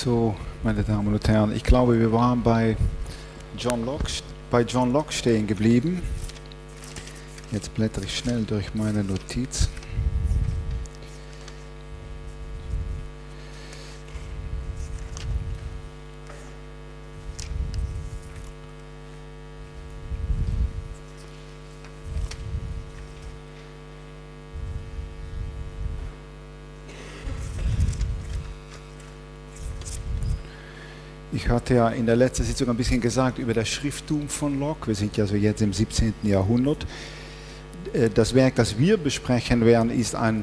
So, meine Damen und Herren, ich glaube, wir waren bei John Locke stehen geblieben. Jetzt blättere ich schnell durch meine Notiz. Ich hatte ja in der letzten Sitzung ein bisschen gesagt über das Schrifttum von Locke. Wir sind ja so jetzt im 17. Jahrhundert. Das Werk, das wir besprechen werden, ist ein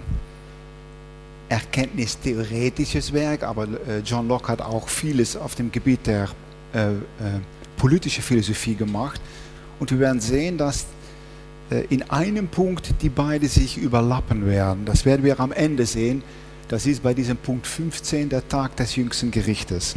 erkenntnistheoretisches Werk, aber John Locke hat auch vieles auf dem Gebiet der politischen Philosophie gemacht. Und wir werden sehen, dass in einem Punkt die beiden sich überlappen werden. Das werden wir am Ende sehen. Das ist bei diesem Punkt 15, der Tag des jüngsten Gerichtes.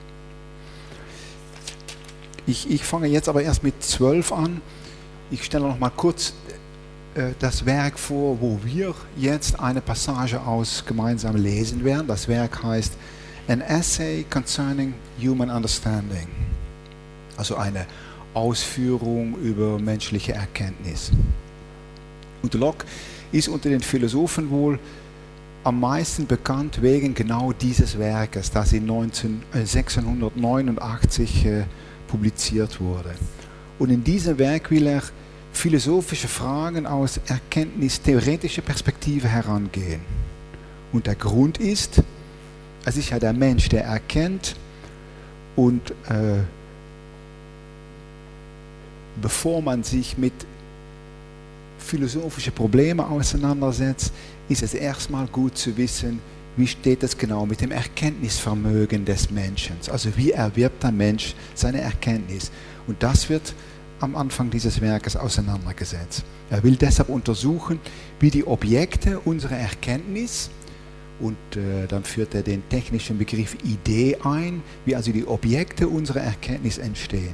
Ich fange jetzt aber erst mit 12 an. Ich stelle noch mal kurz das Werk vor, wo wir jetzt eine Passage aus gemeinsam lesen werden. Das Werk heißt An Essay Concerning Human Understanding. Also eine Ausführung über menschliche Erkenntnis. Und Locke ist unter den Philosophen wohl am meisten bekannt wegen genau dieses Werkes, das in 1689 publiziert wurde. Und in diesem Werk will er philosophische Fragen aus erkenntnistheoretischer Perspektive herangehen. Und der Grund ist, es ist ja der Mensch, der erkennt, und bevor man sich mit philosophischen Problemen auseinandersetzt, ist es erstmal gut zu wissen, wie steht es genau mit dem Erkenntnisvermögen des Menschen? Also wie erwirbt der Mensch seine Erkenntnis? Und das wird am Anfang dieses Werkes auseinandergesetzt. Er will deshalb untersuchen, wie die Objekte unserer Erkenntnis, und dann führt er den technischen Begriff Idee ein, wie also die Objekte unserer Erkenntnis entstehen.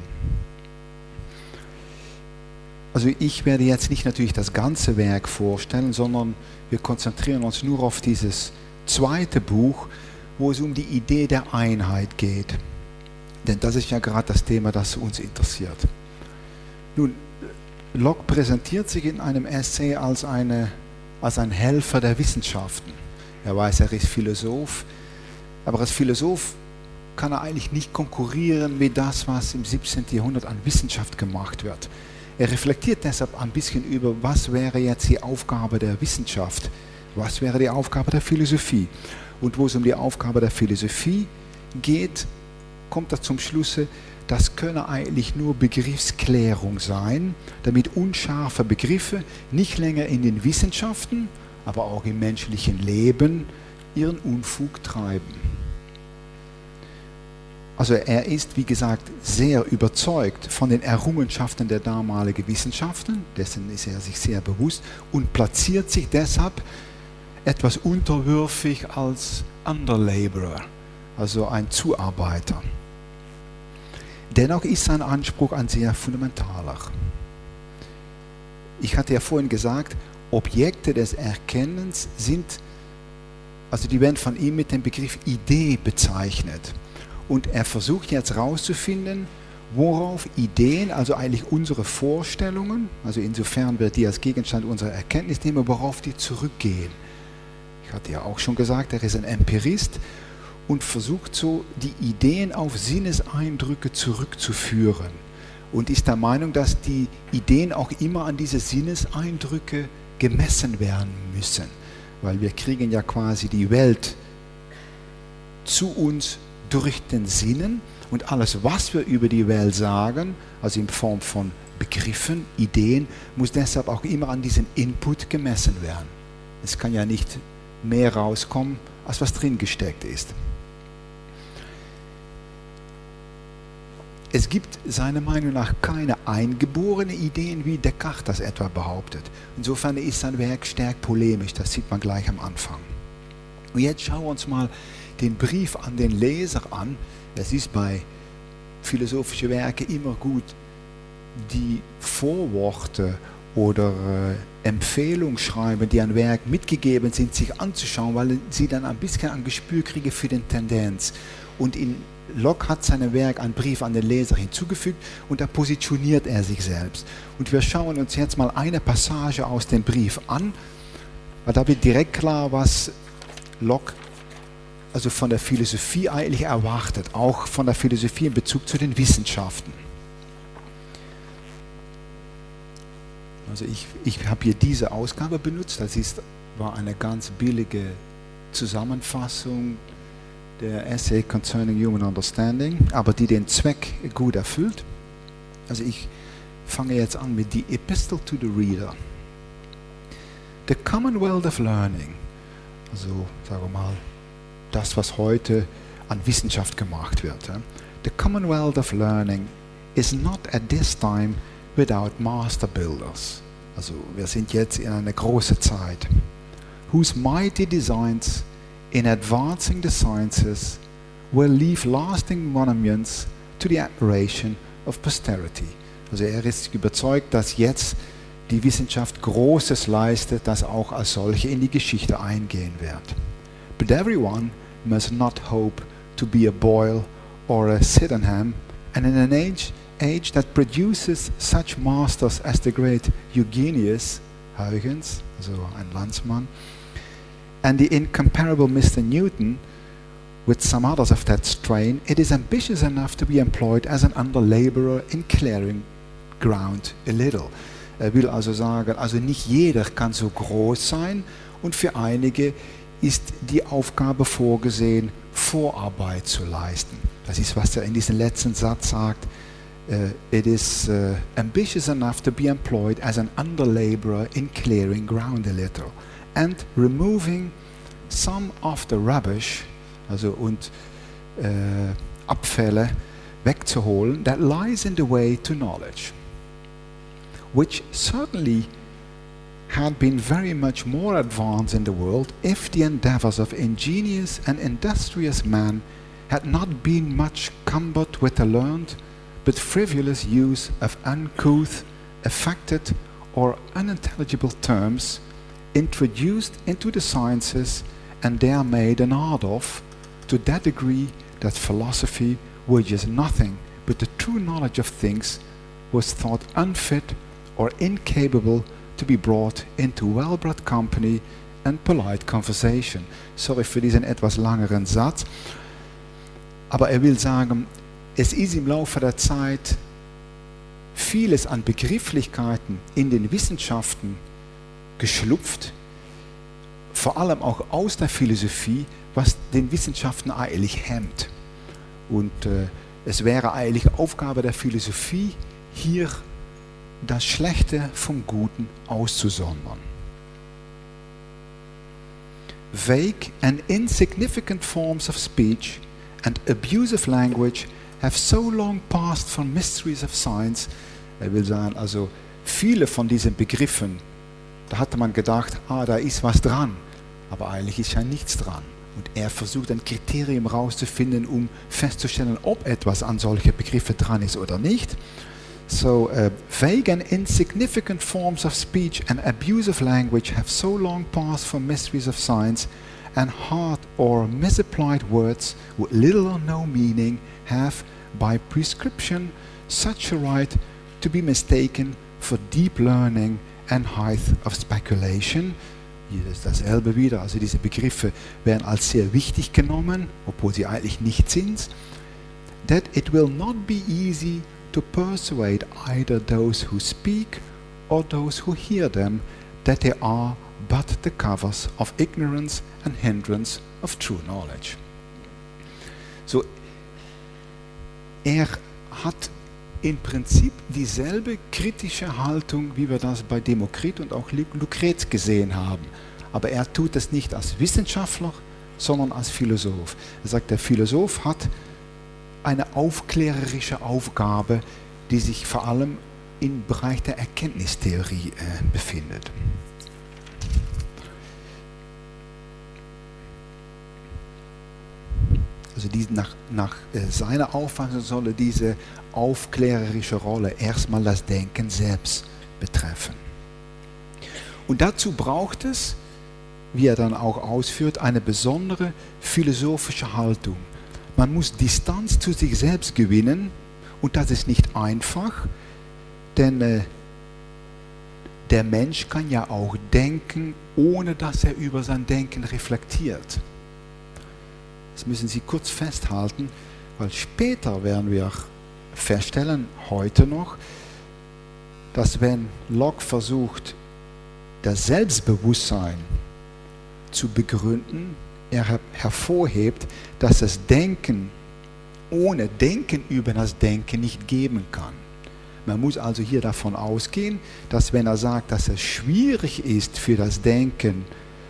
Also ich werde jetzt nicht natürlich das ganze Werk vorstellen, sondern wir konzentrieren uns nur auf dieses zweite Buch, wo es um die Idee der Einheit geht. Denn das ist ja gerade das Thema, das uns interessiert. Nun, Locke präsentiert sich in einem Essay als ein Helfer der Wissenschaften. Er weiß, er ist Philosoph, aber als Philosoph kann er eigentlich nicht konkurrieren mit das, was im 17. Jahrhundert an Wissenschaft gemacht wird. Er reflektiert deshalb ein bisschen über, was wäre jetzt die Aufgabe der Wissenschaft, was wäre die Aufgabe der Philosophie. Und wo es um die Aufgabe der Philosophie geht, kommt er zum Schluss, das könne eigentlich nur Begriffsklärung sein, damit unscharfe Begriffe nicht länger in den Wissenschaften, aber auch im menschlichen Leben ihren Unfug treiben. Also er ist, wie gesagt, sehr überzeugt von den Errungenschaften der damaligen Wissenschaften, dessen ist er sich sehr bewusst, und platziert sich deshalb etwas unterwürfig als Underlaborer, also ein Zuarbeiter. Dennoch ist sein Anspruch ein sehr fundamentaler. Ich hatte ja vorhin gesagt, Objekte des Erkennens die werden von ihm mit dem Begriff Idee bezeichnet. Und er versucht jetzt herauszufinden, worauf Ideen, also eigentlich unsere Vorstellungen, also insofern wir die als Gegenstand unserer Erkenntnis nehmen, worauf die zurückgehen. Ich hatte ja auch schon gesagt, er ist ein Empirist und versucht so die Ideen auf Sinneseindrücke zurückzuführen und ist der Meinung, dass die Ideen auch immer an diese Sinneseindrücke gemessen werden müssen, weil wir kriegen ja quasi die Welt zu uns durch den Sinnen, und alles, was wir über die Welt sagen, also in Form von Begriffen, Ideen, muss deshalb auch immer an diesen Input gemessen werden. Es kann ja nicht mehr rauskommen, als was drin gesteckt ist. Es gibt seiner Meinung nach keine eingeborenen Ideen, wie Descartes das etwa behauptet. Insofern ist sein Werk stark polemisch, das sieht man gleich am Anfang. Und jetzt schauen wir uns mal den Brief an den Leser an. Es ist bei philosophischen Werken immer gut, die Vorworte oder Empfehlung schreiben, die ein Werk mitgegeben sind, sich anzuschauen, weil sie dann ein bisschen ein Gespür kriegen für den Tendenz. Und Locke hat seinem Werk einen Brief an den Leser hinzugefügt und da positioniert er sich selbst. Und wir schauen uns jetzt mal eine Passage aus dem Brief an, weil da wird direkt klar, was Locke also von der Philosophie eigentlich erwartet, auch von der Philosophie in Bezug zu den Wissenschaften. Also ich habe hier diese Ausgabe benutzt, war eine ganz billige Zusammenfassung der Essay Concerning Human Understanding, aber die den Zweck gut erfüllt. Also ich fange jetzt an mit die Epistle to the Reader. The Commonwealth of Learning, also sagen wir mal, das, was heute an Wissenschaft gemacht wird. The Commonwealth of Learning is not at this time without master builders. Also wir sind jetzt in einer großen Zeit, whose mighty designs in advancing the sciences will leave lasting monuments to the admiration of posterity. Also er ist überzeugt, dass jetzt die Wissenschaft Großes leistet, das auch als solche in die Geschichte eingehen wird. But everyone must not hope to be a Boyle or a Sydenham, and in an age that produces such masters as the great Eugenius, Huygens, also ein Landsmann, and the incomparable Mr. Newton, with some others of that strain, it is ambitious enough to be employed as an under-laborer in clearing ground a little. Er will also sagen, also nicht jeder kann so groß sein und für einige ist die Aufgabe vorgesehen, Vorarbeit zu leisten. Das ist, was er in diesem letzten Satz sagt. It is ambitious enough to be employed as an under-laborer in clearing ground a little and removing some of the rubbish, also und Abfälle wegzuholen, that lies in the way to knowledge, which certainly had been very much more advanced in the world if the endeavors of ingenious and industrious men had not been much cumbered with the learned but frivolous use of uncouth, affected or unintelligible terms introduced into the sciences and there made an art of, to that degree that philosophy, which is nothing but the true knowledge of things, was thought unfit or incapable to be brought into well-bred company and polite conversation. Sorry für diesen etwas langeren Satz, aber er will sagen, es ist im Laufe der Zeit vieles an Begrifflichkeiten in den Wissenschaften geschlupft, vor allem auch aus der Philosophie, was den Wissenschaften eigentlich hemmt. Und es wäre eigentlich Aufgabe der Philosophie, hier das Schlechte vom Guten auszusondern. Vague and insignificant forms of speech and abusive language have so long passed from mysteries of science. Er will sagen, also viele von diesen Begriffen, da hatte man gedacht, da ist was dran, aber eigentlich ist ja nichts dran. Und er versucht ein Kriterium herauszufinden, um festzustellen, ob etwas an solche Begriffe dran ist oder nicht. So, vague and insignificant forms of speech and abusive language have so long passed from mysteries of science, and hard or misapplied words with little or no meaning have, by prescription, such a right to be mistaken for deep learning and height of speculation. Hier ist dasselbe wieder, also diese Begriffe werden als sehr wichtig genommen, obwohl sie eigentlich nicht sind. That it will not be easy to persuade either those who speak or those who hear them that they are but the covers of ignorance and hindrance of true knowledge. So, er hat im Prinzip dieselbe kritische Haltung, wie wir das bei Demokrit und auch Lucrez gesehen haben. Aber er tut es nicht als Wissenschaftler, sondern als Philosoph. Er sagt, der Philosoph hat eine aufklärerische Aufgabe, die sich vor allem im Bereich der Erkenntnistheorie befindet. Also nach seiner Auffassung solle diese aufklärerische Rolle erstmal das Denken selbst betreffen. Und dazu braucht es, wie er dann auch ausführt, eine besondere philosophische Haltung. Man muss Distanz zu sich selbst gewinnen und das ist nicht einfach, denn der Mensch kann ja auch denken, ohne dass er über sein Denken reflektiert. Das müssen Sie kurz festhalten, weil später werden wir feststellen, heute noch, dass wenn Locke versucht, das Selbstbewusstsein zu begründen, er hervorhebt, dass das Denken ohne Denken über das Denken nicht geben kann. Man muss also hier davon ausgehen, dass wenn er sagt, dass es schwierig ist für das Denken,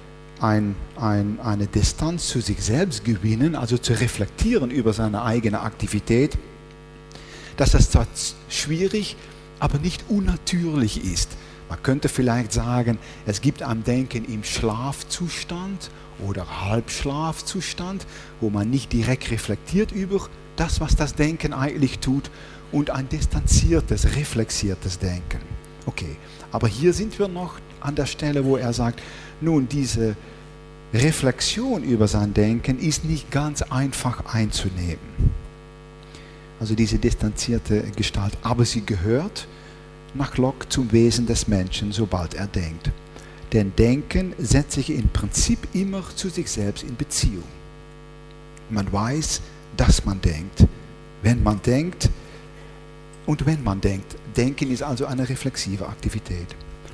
eine Distanz zu sich selbst gewinnen, also zu reflektieren über seine eigene Aktivität, dass das zwar schwierig, aber nicht unnatürlich ist. Man könnte vielleicht sagen, es gibt ein Denken im Schlafzustand oder Halbschlafzustand, wo man nicht direkt reflektiert über das, was das Denken eigentlich tut, und ein distanziertes, reflexiertes Denken. Okay, aber hier sind wir noch an der Stelle, wo er sagt, nun, diese Reflexion über sein Denken ist nicht ganz einfach einzunehmen. Also diese distanzierte Gestalt, aber sie gehört nach Locke zum Wesen des Menschen, sobald er denkt. Denn Denken setzt sich im Prinzip immer zu sich selbst in Beziehung. Man weiß, dass man denkt, wenn man denkt und wenn man denkt. Denken ist also eine reflexive Aktivität.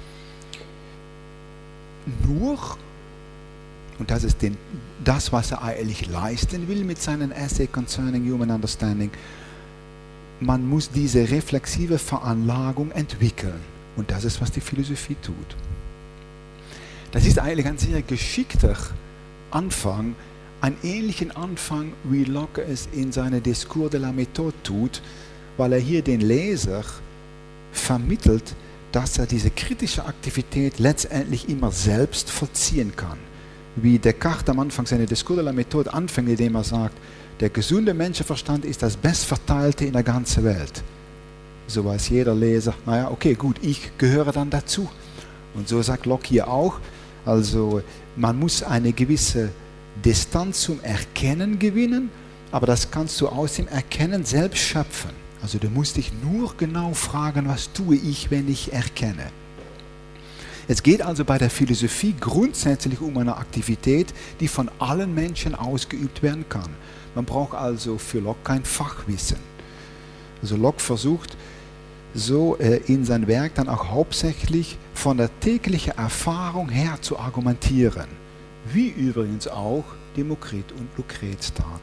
Nur, und das ist das, was er eigentlich leisten will mit seinem Essay Concerning Human Understanding, man muss diese reflexive Veranlagung entwickeln. Und das ist, was die Philosophie tut. Das ist eigentlich ein sehr geschickter Anfang, einen ähnlichen Anfang, wie Locke es in seinem Discours de la Méthode tut, weil er hier den Leser vermittelt, dass er diese kritische Aktivität letztendlich immer selbst vollziehen kann. Wie Descartes am Anfang seiner Discours de la Méthode anfängt, indem er sagt, der gesunde Menschenverstand ist das bestverteilte in der ganzen Welt. So weiß jeder Leser, naja, okay, gut, ich gehöre dann dazu. Und so sagt Locke hier auch, also man muss eine gewisse Distanz zum Erkennen gewinnen, aber das kannst du aus dem Erkennen selbst schöpfen. Also du musst dich nur genau fragen, was tue ich, wenn ich erkenne. Es geht also bei der Philosophie grundsätzlich um eine Aktivität, die von allen Menschen ausgeübt werden kann. Man braucht also für Locke kein Fachwissen. Also Locke versucht so in sein Werk dann auch hauptsächlich von der täglichen Erfahrung her zu argumentieren, wie übrigens auch Demokrit und Lucrez taten.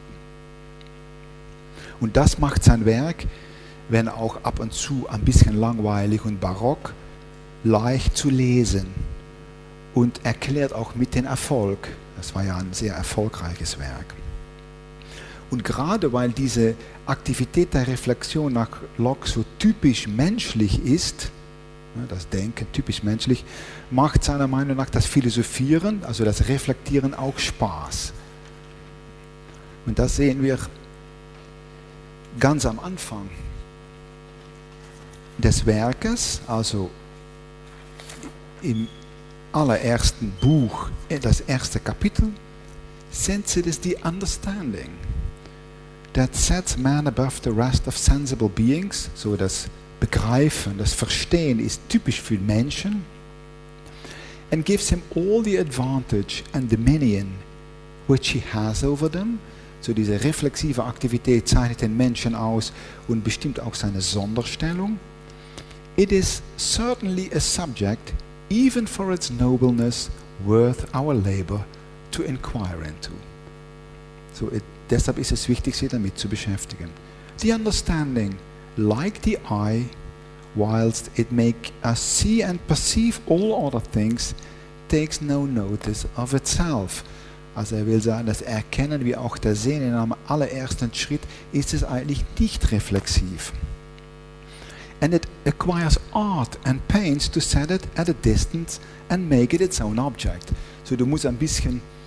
Und das macht sein Werk, wenn auch ab und zu ein bisschen langweilig und barock, leicht zu lesen und erklärt auch mit dem Erfolg. Das war ja ein sehr erfolgreiches Werk. Und gerade weil diese Aktivität der Reflexion nach Locke so typisch menschlich ist, das Denken typisch menschlich, macht seiner Meinung nach das Philosophieren, also das Reflektieren auch Spaß. Und das sehen wir ganz am Anfang des Werkes, also im allerersten Buch, das erste Kapitel, sense it is the understanding that sets man above the rest of sensible beings, so das Begreifen, das Verstehen ist typisch für Menschen, and gives him all the advantage and dominion which he has over them. So diese reflexive Aktivität zeichnet den Menschen aus und bestimmt auch seine Sonderstellung. It is certainly a subject, even for its nobleness, worth our labor to inquire into. So deshalb ist es wichtig, sich damit zu beschäftigen. The understanding, like the eye, whilst it make us see and perceive all other things, takes no notice of itself. Also er will sagen, das Erkennen wie auch das Sehen in einem allerersten Schritt ist es eigentlich nicht reflexiv. And it acquires art and pains to set it at a distance and make it its own object. So du musst ein bisschen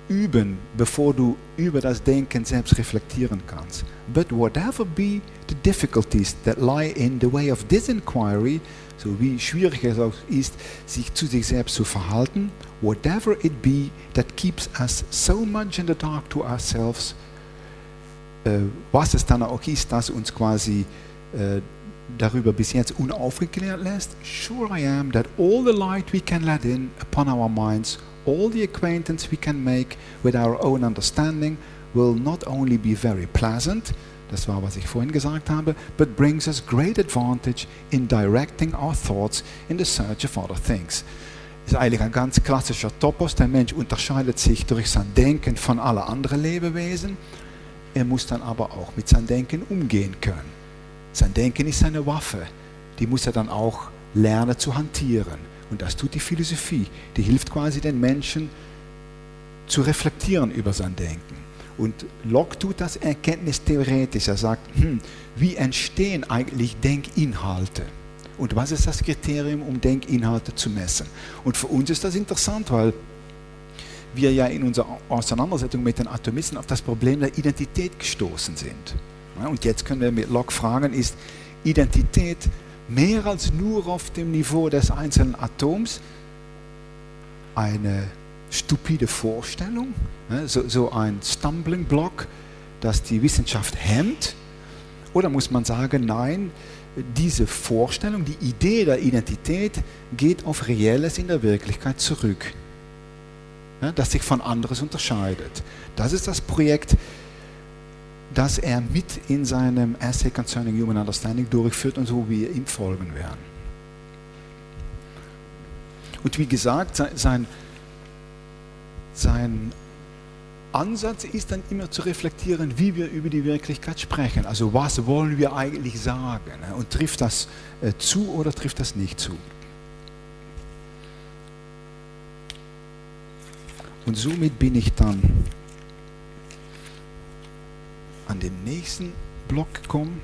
üben, bevor du über das Denken selbst reflektieren kannst. But whatever be the difficulties that lie in the way of this inquiry, so wie schwierig es auch ist, sich zu sich selbst zu verhalten, whatever it be that keeps us so much in the dark to ourselves, was es dann auch ist, das uns quasi darüber bis jetzt unaufgeklärt lässt, sure I am that all the light we can let in upon our minds, all the acquaintance we can make with our own understanding will not only be very pleasant, das war, was ich vorhin gesagt habe, but brings us great advantage in directing our thoughts in the search of other things. Das ist eigentlich ein ganz klassischer Topos. Der Mensch unterscheidet sich durch sein Denken von allen anderen Lebewesen. Er muss dann aber auch mit seinem Denken umgehen können. Sein Denken ist seine Waffe. Die muss er dann auch lernen zu hantieren. Und das tut die Philosophie. Die hilft quasi den Menschen zu reflektieren über sein Denken. Und Locke tut das erkenntnistheoretisch. Er sagt, wie entstehen eigentlich Denkinhalte? Und was ist das Kriterium, um Denkinhalte zu messen? Und für uns ist das interessant, weil wir ja in unserer Auseinandersetzung mit den Atomisten auf das Problem der Identität gestoßen sind. Ja, und jetzt können wir mit Locke fragen, ist Identität mehr als nur auf dem Niveau des einzelnen Atoms eine stupide Vorstellung, so ein Stumbling Block, das die Wissenschaft hemmt? Oder muss man sagen, nein, diese Vorstellung, die Idee der Identität geht auf Reelles in der Wirklichkeit zurück, das sich von anderes unterscheidet. Das ist das Projekt, das er mit in seinem Essay Concerning Human Understanding durchführt und so wir ihm folgen werden. Und wie gesagt, sein Ansatz ist dann immer zu reflektieren, wie wir über die Wirklichkeit sprechen. Also was wollen wir eigentlich sagen? Und trifft das zu oder trifft das nicht zu? Und somit bin ich dann an den nächsten Block gekommen.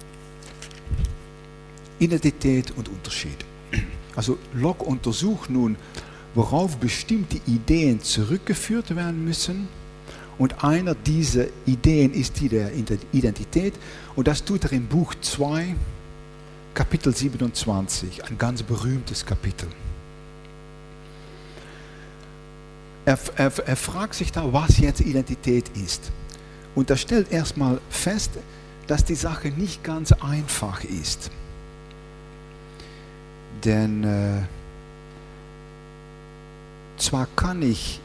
Identität und Unterschied. Also Locke untersucht nun, worauf bestimmte Ideen zurückgeführt werden müssen. Und einer dieser Ideen ist die der Identität. Und das tut er im Buch 2, Kapitel 27, ein ganz berühmtes Kapitel. Er fragt sich da, was jetzt Identität ist. Und er stellt erstmal fest, dass die Sache nicht ganz einfach ist. Denn zwar kann ich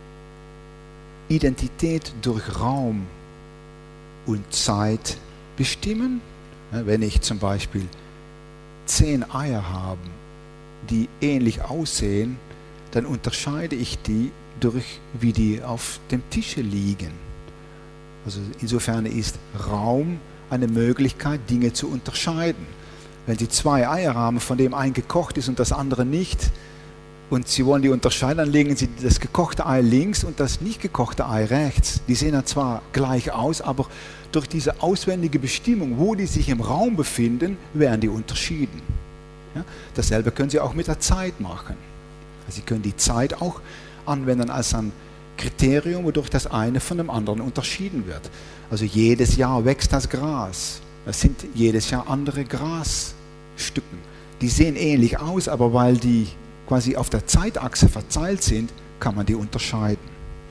Identität durch Raum und Zeit bestimmen, wenn ich zum Beispiel 10 Eier habe, die ähnlich aussehen, dann unterscheide ich die durch, wie die auf dem Tische liegen. Also insofern ist Raum eine Möglichkeit, Dinge zu unterscheiden. Wenn Sie 2 Eier haben, von dem ein gekocht ist und das andere nicht, und Sie wollen die unterscheiden, dann legen Sie das gekochte Ei links und das nicht gekochte Ei rechts. Die sehen dann zwar gleich aus, aber durch diese auswendige Bestimmung, wo die sich im Raum befinden, werden die unterschieden. Ja? Dasselbe können Sie auch mit der Zeit machen. Also Sie können die Zeit auch anwenden als ein Kriterium, wodurch das eine von dem anderen unterschieden wird. Also jedes Jahr wächst das Gras. Das sind jedes Jahr andere Grasstücken. Die sehen ähnlich aus, aber weil die quasi auf der Zeitachse verteilt sind, kann man die unterscheiden.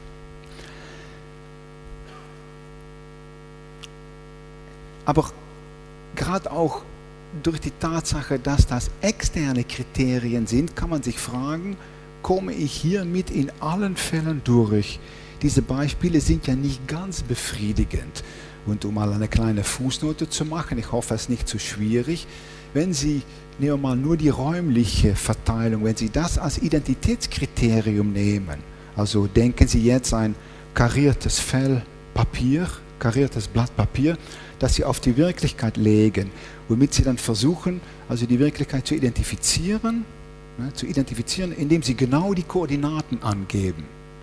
Aber gerade auch durch die Tatsache, dass das externe Kriterien sind, kann man sich fragen, komme ich hiermit in allen Fällen durch? Diese Beispiele sind ja nicht ganz befriedigend. Und um mal eine kleine Fußnote zu machen, ich hoffe, es ist nicht zu schwierig, wenn Sie, nehmen wir mal nur die räumliche Verteilung, wenn Sie das als Identitätskriterium nehmen, also denken Sie jetzt ein kariertes Fell Papier, kariertes Blatt Papier, das Sie auf die Wirklichkeit legen, womit Sie dann versuchen, also die Wirklichkeit zu identifizieren, indem Sie genau die Koordinaten angeben.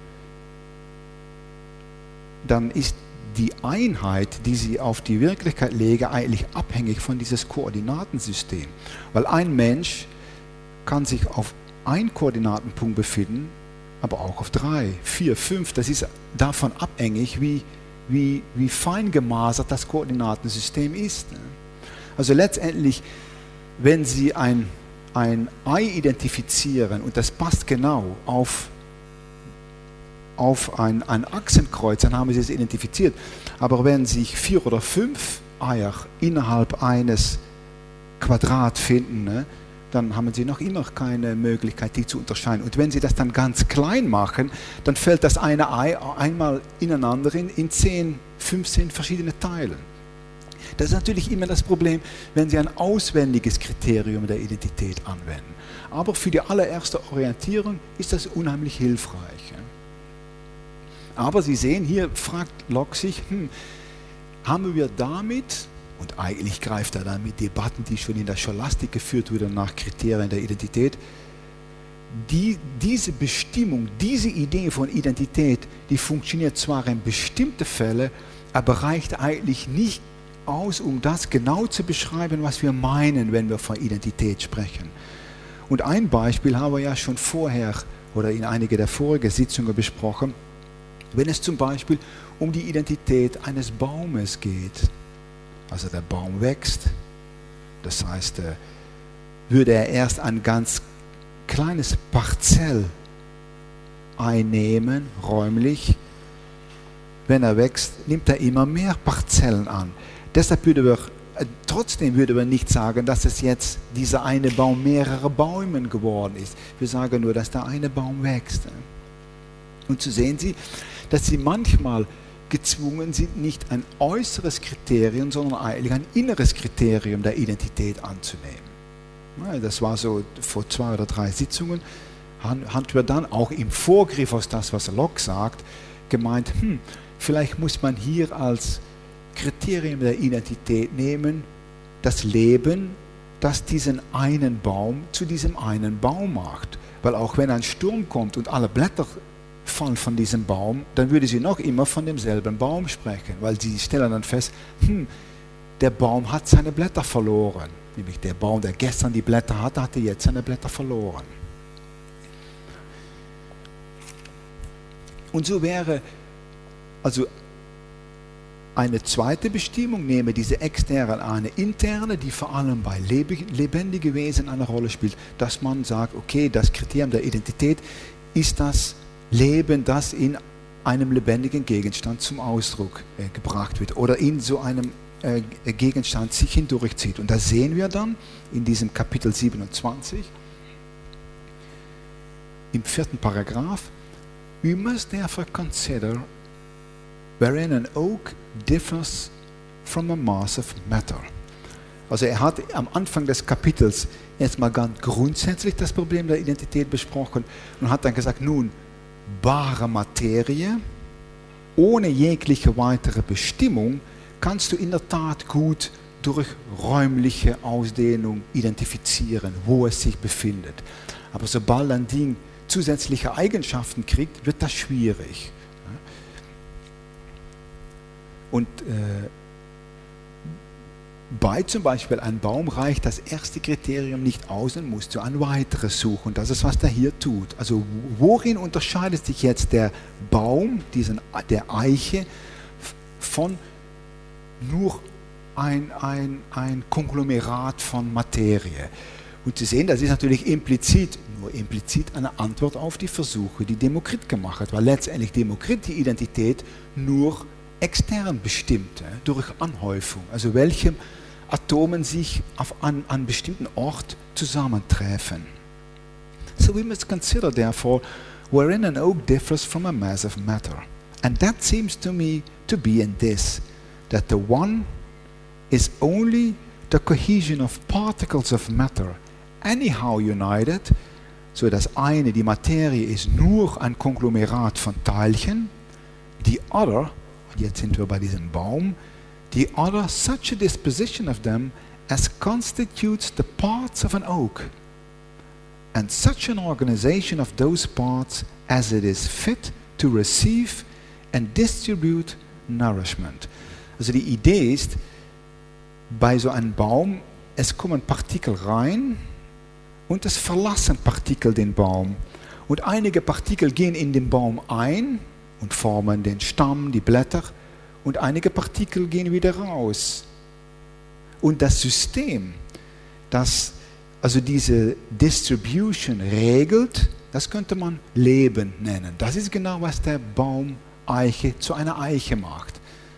Dann ist die Einheit, die Sie auf die Wirklichkeit legen, eigentlich abhängig von dieses Koordinatensystem. Weil ein Mensch kann sich auf einen Koordinatenpunkt befinden, aber auch auf 3, 4, 5. Das ist davon abhängig, wie fein gemasert das Koordinatensystem ist. Also letztendlich, wenn Sie ein Ei identifizieren und das passt genau auf ein Achsenkreuz, dann haben Sie es identifiziert. Aber wenn sich 4 oder 5 Eier innerhalb eines Quadrats finden, dann haben Sie noch immer keine Möglichkeit, die zu unterscheiden. Und wenn Sie das dann ganz klein machen, dann fällt das eine Ei einmal ineinander in 10, 15 verschiedene Teile. Das ist natürlich immer das Problem, wenn Sie ein auswendiges Kriterium der Identität anwenden. Aber für die allererste Orientierung ist das unheimlich hilfreich. Aber Sie sehen, hier fragt Locke sich, haben wir damit, und eigentlich greift er dann mit Debatten, die schon in der Scholastik geführt wurden nach Kriterien der Identität, diese Bestimmung, diese Idee von Identität, die funktioniert zwar in bestimmten Fällen, aber reicht eigentlich nicht aus, um das genau zu beschreiben, was wir meinen, wenn wir von Identität sprechen. Und ein Beispiel haben wir ja schon vorher oder in einigen der vorigen Sitzungen besprochen, wenn es zum Beispiel um die Identität eines Baumes geht. Also der Baum wächst, das heißt, würde er erst ein ganz kleines Parzell einnehmen, räumlich. Wenn er wächst, nimmt er immer mehr Parzellen an. Deshalb trotzdem würde man nicht sagen, dass es jetzt dieser eine Baum mehrere Bäume geworden ist. Wir sagen nur, dass der eine Baum wächst. Und so sehen Sie, dass Sie manchmal gezwungen sind, nicht ein äußeres Kriterium, sondern eigentlich ein inneres Kriterium der Identität anzunehmen. Das war so vor 2 oder 3 Sitzungen, haben wir dann auch im Vorgriff aus das, was Locke sagt, gemeint, vielleicht muss man hier als Kriterium der Identität nehmen, das Leben, das diesen einen Baum zu diesem einen Baum macht. Weil auch wenn ein Sturm kommt und alle Blätter fallen von diesem Baum, dann würde sie noch immer von demselben Baum sprechen, weil sie stellen dann fest, der Baum hat seine Blätter verloren. Nämlich der Baum, der gestern die Blätter hatte jetzt seine Blätter verloren. Und so wäre also eine zweite Bestimmung, nehme diese externe, eine interne, die vor allem bei lebendigen Wesen eine Rolle spielt, dass man sagt, okay, das Kriterium der Identität ist das Leben, das in einem lebendigen Gegenstand zum Ausdruck gebracht wird oder in so einem Gegenstand sich hindurchzieht. Und das sehen wir dann in diesem Kapitel 27, im 4. Paragraph. We must therefore consider wherein an oak differs from a mass of matter. Also er hat am Anfang des Kapitels erstmal ganz grundsätzlich das Problem der Identität besprochen und hat dann gesagt, nun, bare Materie, ohne jegliche weitere Bestimmung, kannst du in der Tat gut durch räumliche Ausdehnung identifizieren, wo es sich befindet. Aber sobald ein Ding zusätzliche Eigenschaften kriegt, wird das schwierig. Und bei zum Beispiel einem Baum reicht das erste Kriterium nicht aus und musst du ein weiteres suchen. Und das ist, was der hier tut. Also worin unterscheidet sich jetzt der Baum, der Eiche, von nur ein Konglomerat von Materie? Und Sie sehen, das ist natürlich nur implizit eine Antwort auf die Versuche, die Demokrit gemacht hat, weil letztendlich Demokrit die Identität nur extern bestimmt, durch Anhäufung, also welche Atomen sich an einem bestimmten Ort zusammentreffen. So we must consider therefore wherein an oak differs from a mass of matter. And that seems to me to be in this, that the one is only the cohesion of particles of matter, anyhow united, so das eine, die Materie, ist nur ein Konglomerat von Teilchen, the other, jetzt sind wir bei diesem Baum, the other such a disposition of them as constitutes the parts of an oak, and such an organization of those parts as it is fit to receive and distribute nourishment. Also die Idee ist, bei so einem Baum, es kommen Partikel rein und es verlassen Partikel den Baum. Und einige Partikel gehen in den Baum ein und formen den Stamm, die Blätter, und einige Partikel gehen wieder raus. Und das System, das also diese Distribution regelt, das könnte man Leben nennen. Das ist genau, was der Baum Eiche zu einer Eiche macht.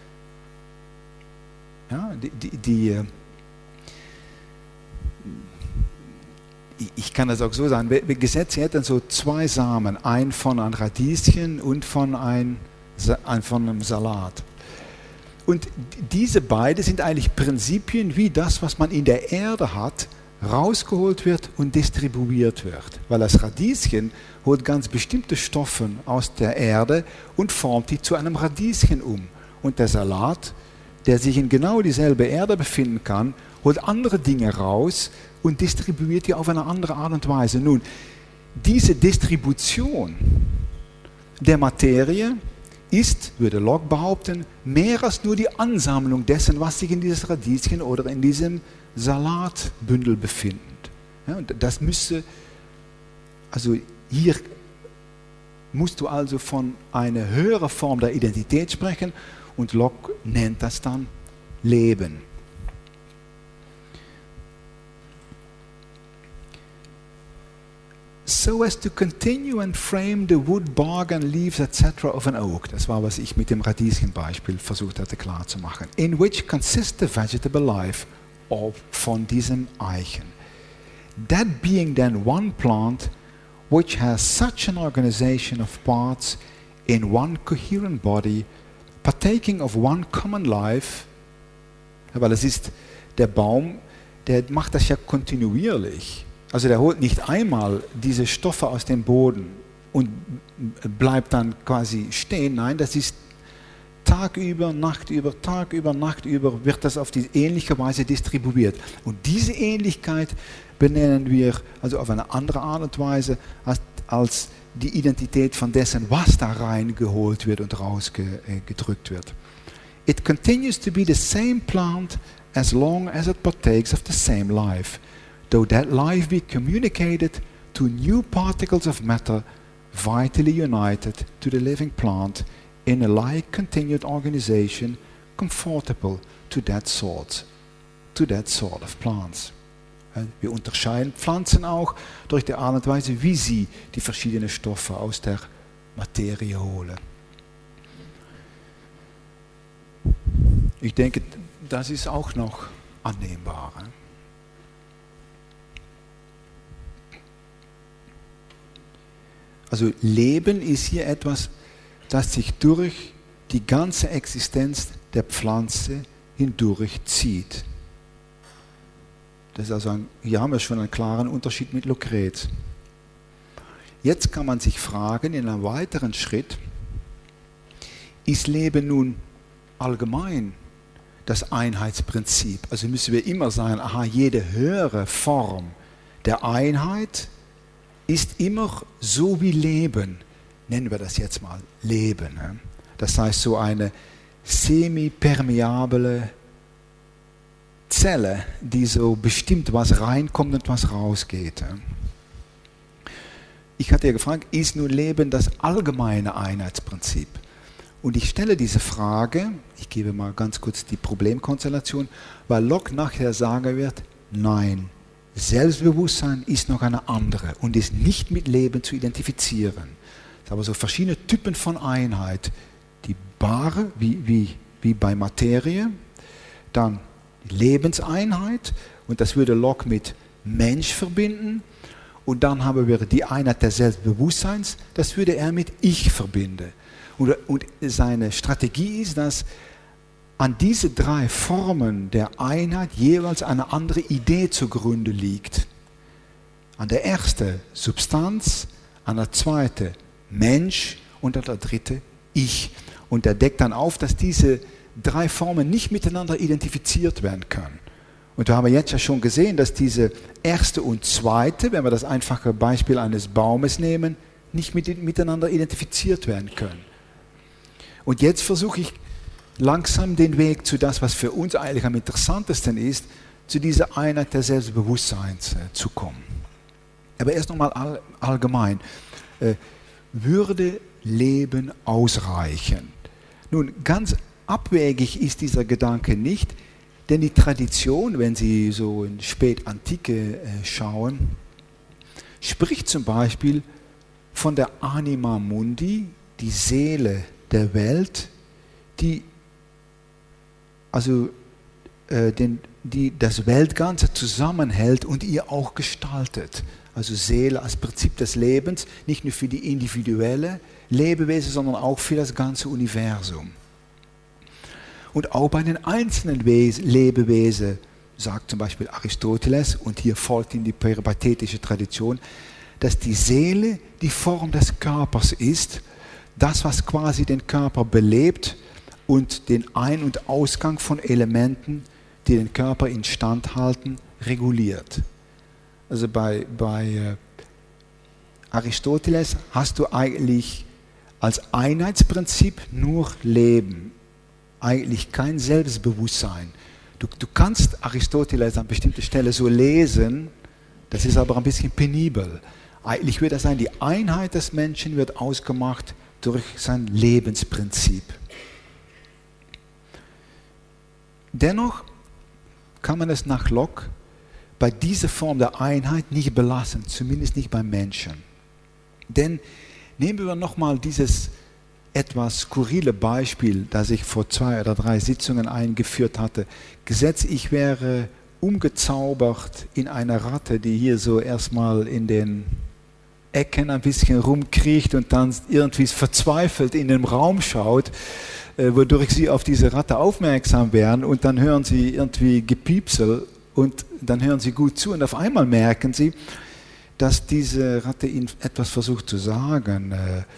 Ja, ich kann das auch so sagen, Gesetze hätten so zwei Samen, einen von einem Radieschen und von einem Salat. Und diese beiden sind eigentlich Prinzipien wie das, was man in der Erde hat, rausgeholt wird und distribuiert wird. Weil das Radieschen holt ganz bestimmte Stoffe aus der Erde und formt die zu einem Radieschen um. Und der Salat, der sich in genau dieselbe Erde befinden kann, holt andere Dinge raus und distribuiert die auf eine andere Art und Weise. Nun, diese Distribution der Materie ist, würde Locke behaupten, mehr als nur die Ansammlung dessen, was sich in dieses Radieschen oder in diesem Salatbündel befindet. Ja, und das müsste, also hier musst du also von einer höheren Form der Identität sprechen und Locke nennt das dann Leben. So as to continue and frame the wood, bark and leaves etc. of an oak. Das war, was ich mit dem Radieschenbeispiel versucht hatte klarzumachen. In which consists the vegetable life von diesem Eichen. That being then one plant which has such an organization of parts in one coherent body, partaking of one common life, weil es ist der Baum, der macht das ja kontinuierlich. Also der holt nicht einmal diese Stoffe aus dem Boden und bleibt dann quasi stehen. Nein, das ist Tag über, Nacht über, wird das auf die ähnliche Weise distribuiert. Und diese Ähnlichkeit benennen wir also auf eine andere Art und Weise als die Identität von dessen, was da reingeholt wird und rausgedrückt wird. It continues to be the same plant as long as it partakes of the same life, though that life be communicated to new particles of matter vitally united to the living plant in a like continued organization comfortable to that sort of plants. Wir unterscheiden Pflanzen auch durch die Art und Weise, wie sie die verschiedenen Stoffe aus der Materie holen. Ich denke, das ist auch noch annehmbar. Also Leben ist hier etwas, das sich durch die ganze Existenz der Pflanze hindurchzieht. Das ist also hier haben wir schon einen klaren Unterschied mit Lucrez. Jetzt kann man sich fragen, in einem weiteren Schritt, ist Leben nun allgemein das Einheitsprinzip? Also müssen wir immer sagen, aha, jede höhere Form der Einheit ist immer so wie Leben. Nennen wir das jetzt mal Leben. Das heißt, so eine semi-permeable Zelle, die so bestimmt, was reinkommt und was rausgeht. Ich hatte ja gefragt, ist nun Leben das allgemeine Einheitsprinzip? Und ich stelle diese Frage, ich gebe mal ganz kurz die Problemkonstellation, weil Locke nachher sagen wird, nein, Selbstbewusstsein ist noch eine andere und ist nicht mit Leben zu identifizieren. Es haben so verschiedene Typen von Einheit. Die bare, wie bei Materie, dann die Lebenseinheit, und das würde Locke mit Mensch verbinden, und dann haben wir die Einheit des Selbstbewusstseins, das würde er mit Ich verbinden. Und seine Strategie ist, dass an diese drei Formen der Einheit jeweils eine andere Idee zugrunde liegt. An der ersten Substanz, an der zweiten Mensch und an der dritten Ich. Und er deckt dann auf, dass diese drei Formen nicht miteinander identifiziert werden können. Und da haben wir jetzt ja schon gesehen, dass diese erste und zweite, wenn wir das einfache Beispiel eines Baumes nehmen, nicht miteinander identifiziert werden können. Und jetzt versuche ich langsam den Weg zu das, was für uns eigentlich am interessantesten ist, zu dieser Einheit des Selbstbewusstseins zu kommen. Aber erst nochmal allgemein. würde Leben ausreichen? Nun, ganz abwegig ist dieser Gedanke nicht, denn die Tradition, wenn Sie so in Spätantike schauen, spricht zum Beispiel von der Anima Mundi, die Seele der Welt, die das Weltganze zusammenhält und ihr auch gestaltet. Also Seele als Prinzip des Lebens, nicht nur für die individuelle Lebewesen, sondern auch für das ganze Universum. Und auch bei den einzelnen Lebewesen, sagt zum Beispiel Aristoteles, und hier folgt in die peripatetische Tradition, dass die Seele die Form des Körpers ist, das, was quasi den Körper belebt und den Ein- und Ausgang von Elementen, die den Körper instand halten, reguliert. Also bei Aristoteles hast du eigentlich als Einheitsprinzip nur Leben, eigentlich kein Selbstbewusstsein. Du kannst Aristoteles an bestimmter Stelle so lesen, das ist aber ein bisschen penibel. Eigentlich wird das sein, die Einheit des Menschen wird ausgemacht durch sein Lebensprinzip. Dennoch kann man es nach Locke bei dieser Form der Einheit nicht belassen, zumindest nicht beim Menschen. Denn nehmen wir nochmal dieses etwas skurrile Beispiel, das ich vor 2 oder 3 Sitzungen eingeführt hatte. Gesetzt, ich wäre umgezaubert in eine Ratte, die hier so erstmal in den Ecken ein bisschen rumkriecht und dann irgendwie verzweifelt in den Raum schaut, wodurch sie auf diese Ratte aufmerksam werden und dann hören sie irgendwie Gepiepsel und dann hören sie gut zu und auf einmal merken sie, dass diese Ratte ihnen etwas versucht zu sagen.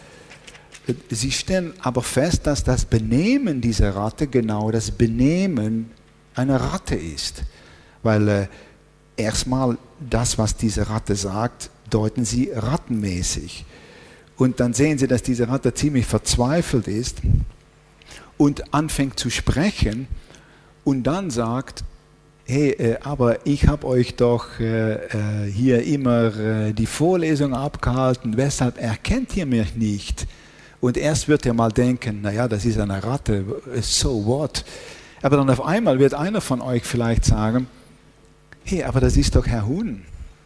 Sie stellen aber fest, dass das Benehmen dieser Ratte genau das Benehmen einer Ratte ist. Weil erstmal das, was diese Ratte sagt, deuten sie rattenmäßig. Und dann sehen sie, dass diese Ratte ziemlich verzweifelt ist und anfängt zu sprechen und dann sagt, hey, aber ich habe euch doch hier immer die Vorlesung abgehalten, weshalb erkennt ihr mich nicht? Und erst wird er mal denken, naja, das ist eine Ratte, so what? Aber dann auf einmal wird einer von euch vielleicht sagen, hey, aber das ist doch Herr Huhn.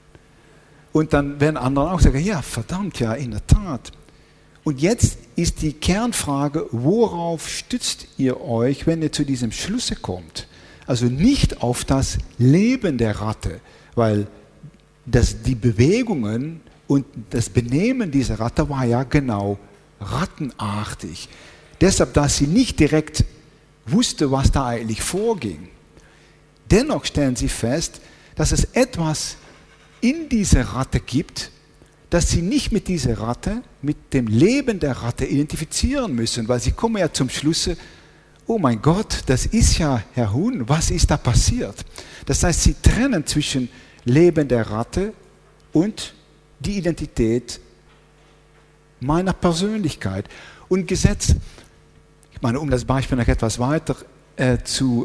Und dann werden andere auch sagen, ja, verdammt, ja, in der Tat. Und jetzt ist die Kernfrage, worauf stützt ihr euch, wenn ihr zu diesem Schlusse kommt? Also nicht auf das Leben der Ratte, weil die Bewegungen und das Benehmen dieser Ratte war ja genau rattenartig. Deshalb, dass sie nicht direkt wusste, was da eigentlich vorging. Dennoch stellen sie fest, dass es etwas in dieser Ratte gibt, dass sie nicht mit dieser Ratte, mit dem Leben der Ratte identifizieren müssen, weil sie kommen ja zum Schluss, oh mein Gott, das ist ja Herr Huhn, was ist da passiert? Das heißt, sie trennen zwischen Leben der Ratte und die Identität meiner Persönlichkeit. Und Gesetz, ich meine, um das Beispiel noch etwas weiter zu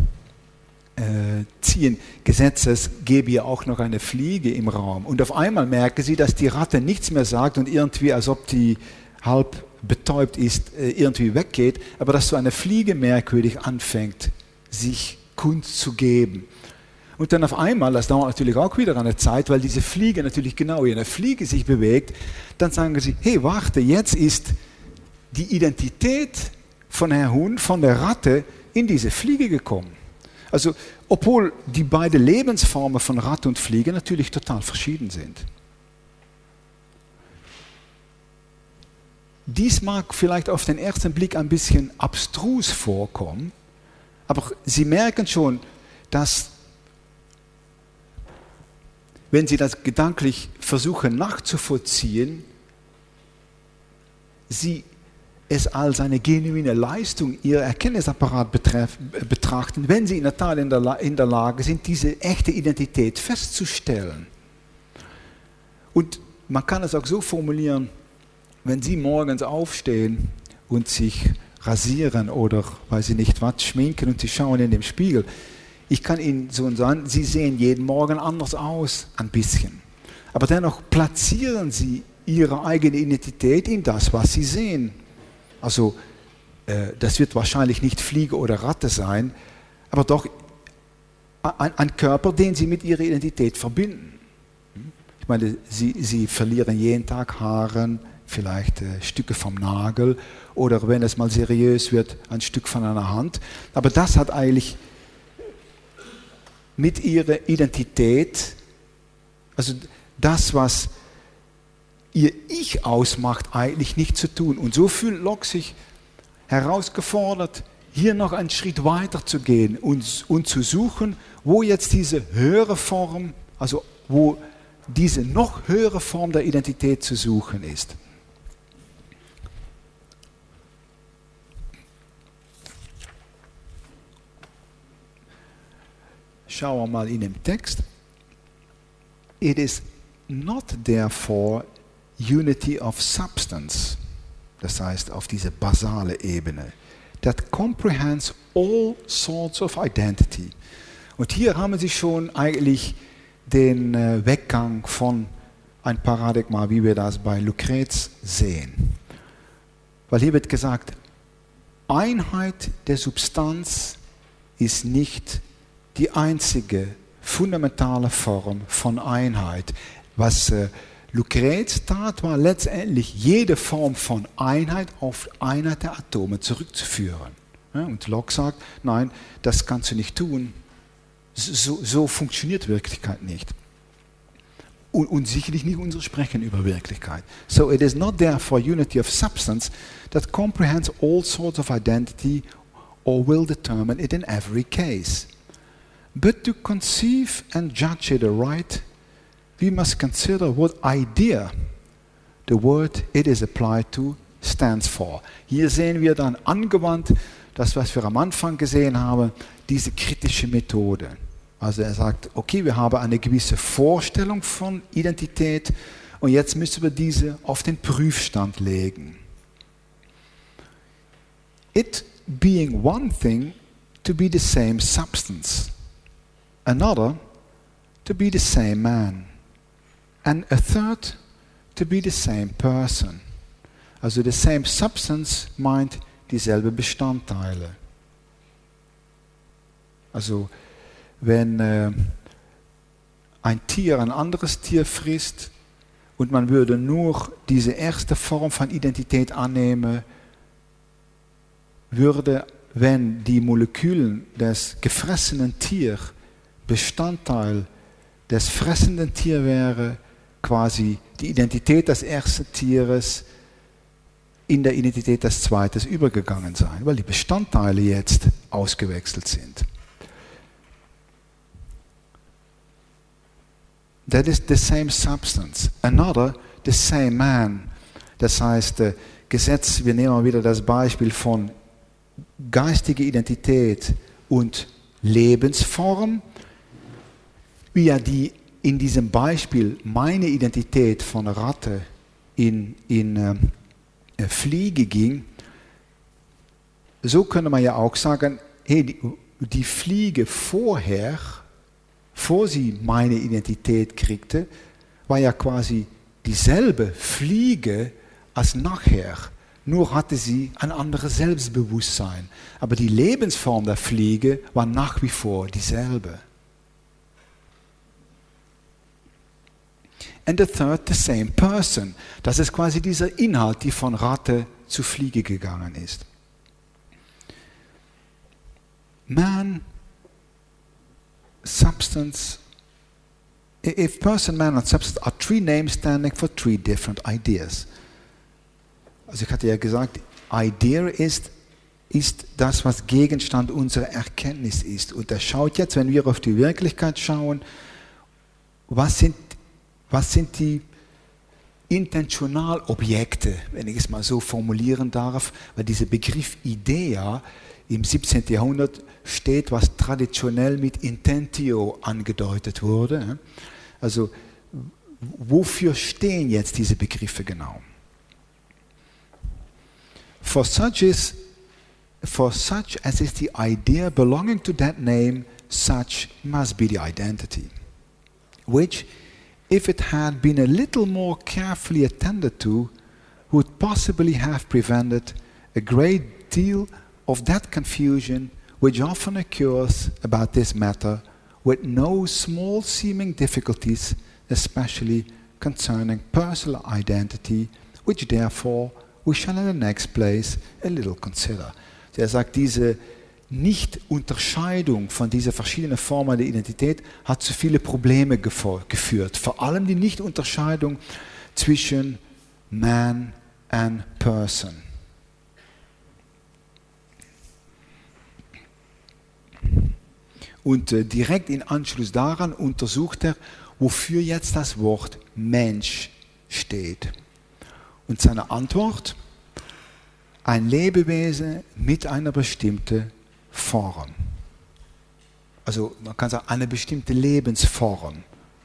ziehen, Gesetzes gebe ihr auch noch eine Fliege im Raum. Und auf einmal merken sie, dass die Ratte nichts mehr sagt und irgendwie, als ob die halb betäubt ist, irgendwie weggeht, aber dass so eine Fliege merkwürdig anfängt, sich kundzugeben. Und dann auf einmal, das dauert natürlich auch wieder eine Zeit, weil diese Fliege natürlich genau wie eine Fliege sich bewegt, dann sagen sie, hey, warte, jetzt ist die Identität von Herrn Huhn, von der Ratte, in diese Fliege gekommen. Also, obwohl die beiden Lebensformen von Ratte und Fliege natürlich total verschieden sind. Dies mag vielleicht auf den ersten Blick ein bisschen abstrus vorkommen, aber Sie merken schon, dass, wenn Sie das gedanklich versuchen nachzuvollziehen, Sie es als eine genuine Leistung Ihr Erkenntnisapparat betrachten, wenn Sie in der Tat in der Lage sind, diese echte Identität festzustellen. Und man kann es auch so formulieren, wenn Sie morgens aufstehen und sich rasieren oder, weiß ich nicht was, schminken und Sie schauen in den Spiegel, ich kann Ihnen so sagen, Sie sehen jeden Morgen anders aus, ein bisschen. Aber dennoch platzieren Sie ihre eigene Identität in das, was sie sehen. Also das wird wahrscheinlich nicht Fliege oder Ratte sein, aber doch ein Körper, den sie mit ihrer Identität verbinden. Ich meine, sie verlieren jeden Tag Haare, vielleicht Stücke vom Nagel oder wenn es mal seriös wird, ein Stück von einer Hand. Aber das hat eigentlich mit ihrer Identität, also das, was ihr Ich ausmacht, eigentlich nichts zu tun. Und so fühlt Locke sich herausgefordert, hier noch einen Schritt weiter zu gehen und zu suchen, wo jetzt diese höhere Form, also wo diese noch höhere Form der Identität zu suchen ist. Schauen wir mal in den Text. It is not therefore unity of substance, das heißt auf diese basale Ebene, that comprehends all sorts of identity. Und hier haben Sie schon eigentlich den Weggang von ein Paradigma, wie wir das bei Lucrez sehen. Weil hier wird gesagt, Einheit der Substanz ist nicht die einzige fundamentale Form von Einheit. Was Lucrez tat, war letztendlich jede Form von Einheit auf Einheit der Atome zurückzuführen. Ja, und Locke sagt, nein, das kannst du nicht tun. So funktioniert Wirklichkeit nicht. Und sicherlich nicht unser Sprechen über Wirklichkeit. So it is not therefore unity of substance that comprehends all sorts of identity or will determine it in every case. But to conceive and judge it aright, we must consider what idea the word it is applied to stands for. Hier sehen wir dann angewandt das, was wir am Anfang gesehen haben, diese kritische Methode. Also er sagt, okay, wir haben eine gewisse Vorstellung von Identität und jetzt müssen wir diese auf den Prüfstand legen. It being one thing to be the same substance, another to be the same man, and a third to be the same person. Also the same substance meint dieselbe Bestandteile. Also wenn ein Tier ein anderes Tier frisst und man würde nur diese erste Form von Identität annehmen, würde, wenn die Moleküle des gefressenen Tiers Bestandteil des fressenden Tiers wäre, quasi die Identität des ersten Tieres in der Identität des zweiten übergegangen sein, weil die Bestandteile jetzt ausgewechselt sind. That is the same substance. Another, the same man. Das heißt, Gesetz, wir nehmen mal wieder das Beispiel von geistige Identität und Lebensform. Wie ja die in diesem Beispiel meine Identität von Ratte in Fliege ging, so könnte man ja auch sagen, hey, die Fliege vorher, vor sie meine Identität kriegte, war ja quasi dieselbe Fliege als nachher. Nur hatte sie ein anderes Selbstbewusstsein. Aber die Lebensform der Fliege war nach wie vor dieselbe. And the third, the same person. Das ist quasi dieser Inhalt, die von Ratte zu Fliege gegangen ist. Man, substance, if person, man and substance are three names standing for three different ideas. Also ich hatte ja gesagt, Idea ist das, was Gegenstand unserer Erkenntnis ist. Und das schaut jetzt, wenn wir auf die Wirklichkeit schauen, was sind die Intentionalobjekte, wenn ich es mal so formulieren darf, weil dieser Begriff Idea im 17. Jahrhundert steht, was traditionell mit Intentio angedeutet wurde. Also wofür stehen jetzt diese Begriffe genau? For such as is the idea belonging to that name, such must be the identity, which if it had been a little more carefully attended to, would possibly have prevented a great deal of that confusion which often occurs about this matter, with no small seeming difficulties, especially concerning personal identity, which therefore we shall in the next place a little consider. Er sagt, diese Nicht-Unterscheidung von dieser verschiedenen Formen der Identität hat zu viele Probleme geführt. Vor allem die Nicht-Unterscheidung zwischen man and person. Und direkt in Anschluss daran untersucht er, wofür jetzt das Wort Mensch steht. Und seine Antwort: ein Lebewesen mit einer bestimmten Form. Also man kann sagen, eine bestimmte Lebensform.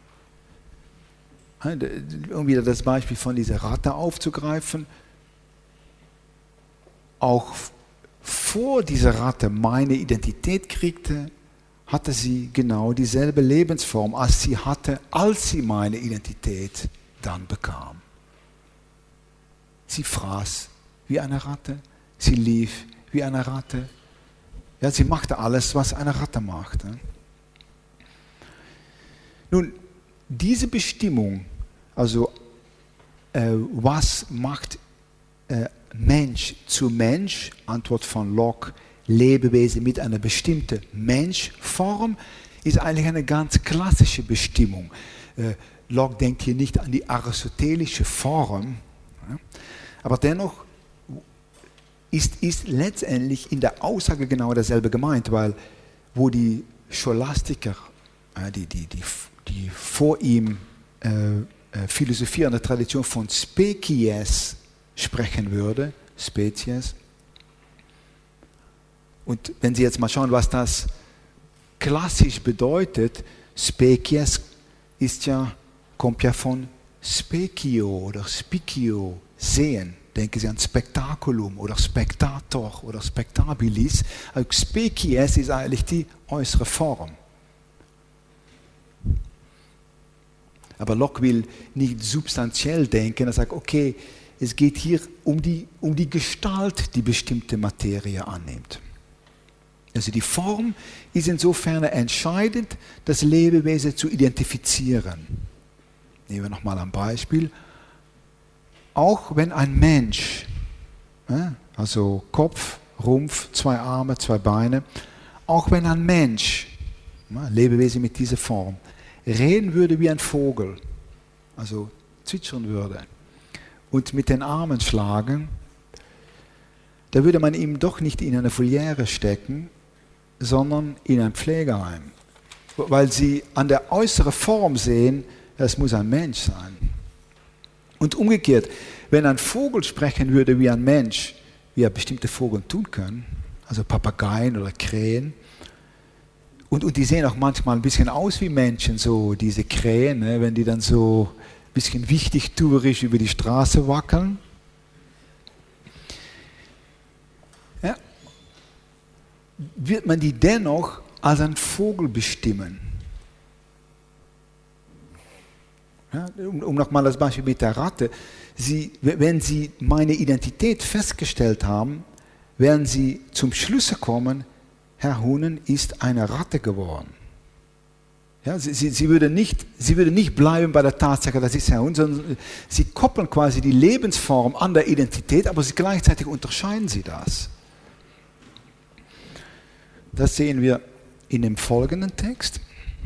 Um wieder das Beispiel von dieser Ratte aufzugreifen. Auch vor dieser Ratte meine Identität kriegte, hatte sie genau dieselbe Lebensform, als sie hatte, als sie meine Identität dann bekam. Sie fraß wie eine Ratte, sie lief wie eine Ratte. Ja, sie machte alles, was eine Ratte macht. Nun, diese Bestimmung, also was macht Mensch zu Mensch, Antwort von Locke, Lebewesen mit einer bestimmten Menschform, ist eigentlich eine ganz klassische Bestimmung. Locke denkt hier nicht an die aristotelische Form, aber dennoch ist letztendlich in der Aussage genau dasselbe gemeint, weil wo die Scholastiker, die vor ihm philosophierende Tradition von Species sprechen würde, Spezies. Und wenn Sie jetzt mal schauen, was das klassisch bedeutet, Species kommt ja von Specio oder Spicio, sehen. Denken Sie an Spektakulum oder Spektator oder Spektabilis. Also Species ist eigentlich die äußere Form. Aber Locke will nicht substanziell denken. Er sagt, okay, es geht hier um die Gestalt, die bestimmte Materie annimmt. Also die Form ist insofern entscheidend, das Lebewesen zu identifizieren. Nehmen wir nochmal ein Beispiel. Auch wenn ein Mensch, also Kopf, Rumpf, 2 Arme, 2 Beine, auch wenn ein Mensch, Lebewesen mit dieser Form, reden würde wie ein Vogel, also zwitschern würde und mit den Armen schlagen, da würde man ihn doch nicht in eine Voliere stecken, sondern in ein Pflegeheim. Weil sie an der äußeren Form sehen, es muss ein Mensch sein. Und umgekehrt, wenn ein Vogel sprechen würde wie ein Mensch, wie ja bestimmte Vögel tun können, also Papageien oder Krähen, und die sehen auch manchmal ein bisschen aus wie Menschen, so diese Krähen, wenn die dann so ein bisschen wichtigtuerisch über die Straße wackeln. Ja, wird man die dennoch als ein Vogel bestimmen. Ja, um nochmal das Beispiel mit der Ratte. Wenn Sie meine Identität festgestellt haben, werden Sie zum Schluss kommen, Herr Hunen ist eine Ratte geworden. Ja, sie würde nicht bleiben bei der Tatsache, das ist Herr Hunen, sondern Sie koppeln quasi die Lebensform an der Identität, aber gleichzeitig unterscheiden Sie das. Das sehen wir in dem folgenden Text.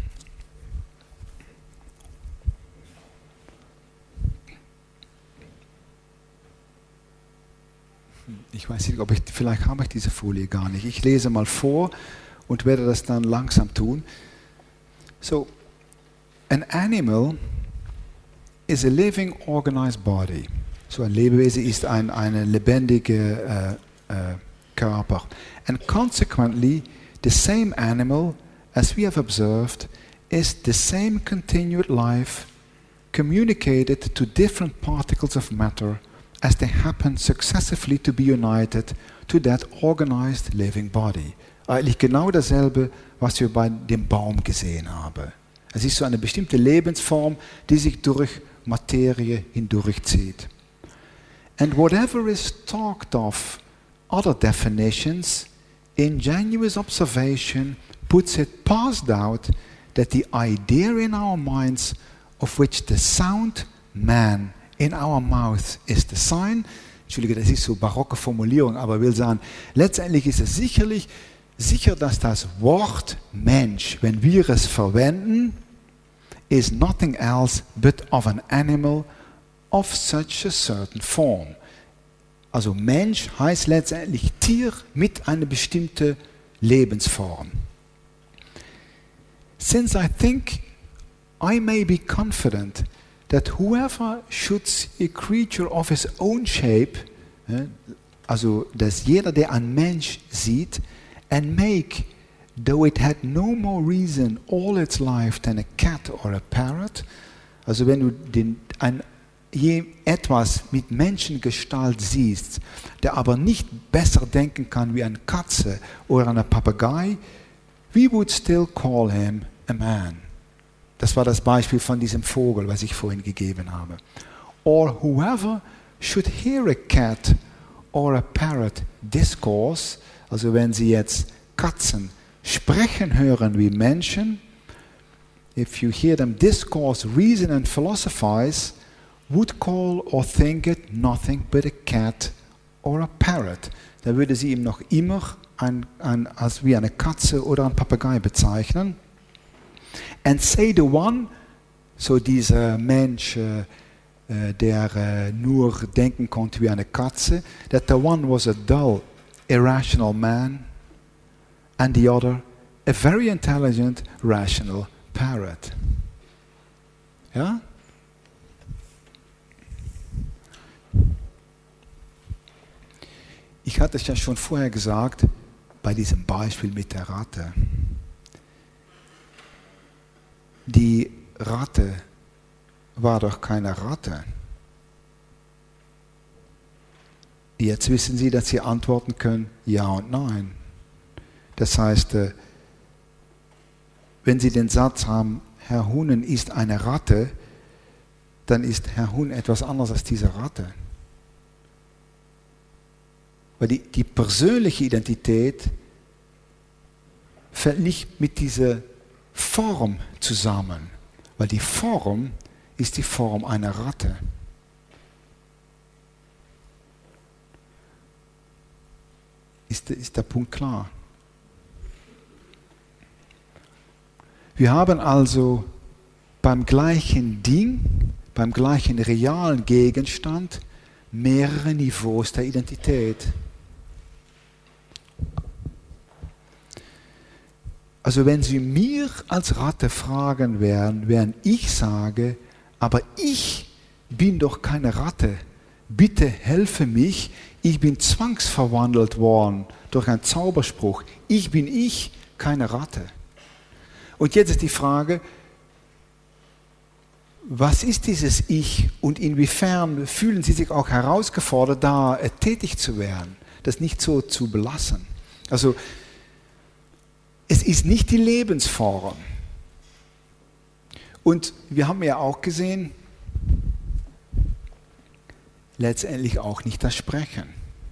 Ich weiß nicht, vielleicht habe ich diese Folie gar nicht. Ich lese mal vor und werde das dann langsam tun. So, an animal is a living organized body. So ein Lebewesen ist ein lebendiger Körper. And consequently, the same animal, as we have observed, is the same continued life communicated to different particles of matter as they happen successively to be united to that organized living body. Eigentlich genau dasselbe, was wir bei dem Baum gesehen haben. Es ist so eine bestimmte Lebensform, die sich durch Materie hindurchzieht. And whatever is talked of, other definitions, ingenuous observation puts it past doubt that the idea in our minds of which the sound man in our mouth is the sign, Entschuldige, das ist so barocke Formulierung, aber ich will sagen, letztendlich ist es sicher, dass das Wort Mensch, wenn wir es verwenden, is nothing else but of an animal of such a certain form. Also Mensch heißt letztendlich Tier mit einer bestimmten Lebensform. Since I think I may be confident that whoever shoots a creature of his own shape, also dass jeder, der einen Mensch sieht, and make, though it had no more reason all its life than a cat or a parrot, also wenn du etwas mit Menschengestalt siehst, der aber nicht besser denken kann wie eine Katze oder ein Papagei, we would still call him a man. Das war das Beispiel von diesem Vogel, was ich vorhin gegeben habe. Or whoever should hear a cat or a parrot discourse, also wenn Sie jetzt Katzen sprechen hören wie Menschen, if you hear them discourse, reason and philosophize, would call or think it nothing but a cat or a parrot. Da würde sie ihm noch immer als wie eine Katze oder ein Papagei bezeichnen. And say the one, so dieser Mensch, der nur denken konnte wie eine Katze, that the one was a dull, irrational man, and the other a very intelligent, rational parrot. Ja? Ich hatte es ja schon vorher gesagt, bei diesem Beispiel mit der Ratte. Die Ratte war doch keine Ratte. Jetzt wissen Sie, dass Sie antworten können, ja und nein. Das heißt, wenn Sie den Satz haben, Herr Huhnen ist eine Ratte, dann ist Herr Huhn etwas anderes als diese Ratte. Weil die persönliche Identität fällt nicht mit dieser Form zusammen, weil die Form ist die Form einer Ratte. Ist der Punkt klar? Wir haben also beim gleichen Ding, beim gleichen realen Gegenstand mehrere Niveaus der Identität. Also wenn Sie mir als Ratte fragen werden, während ich sage, aber ich bin doch keine Ratte, bitte helfe mich, ich bin zwangsverwandelt worden durch einen Zauberspruch, ich bin ich, keine Ratte. Und jetzt ist die Frage, was ist dieses Ich und inwiefern fühlen Sie sich auch herausgefordert, da tätig zu werden, das nicht so zu belassen? Also es ist nicht die Lebensform. Und wir haben ja auch gesehen, letztendlich auch nicht das Sprechen.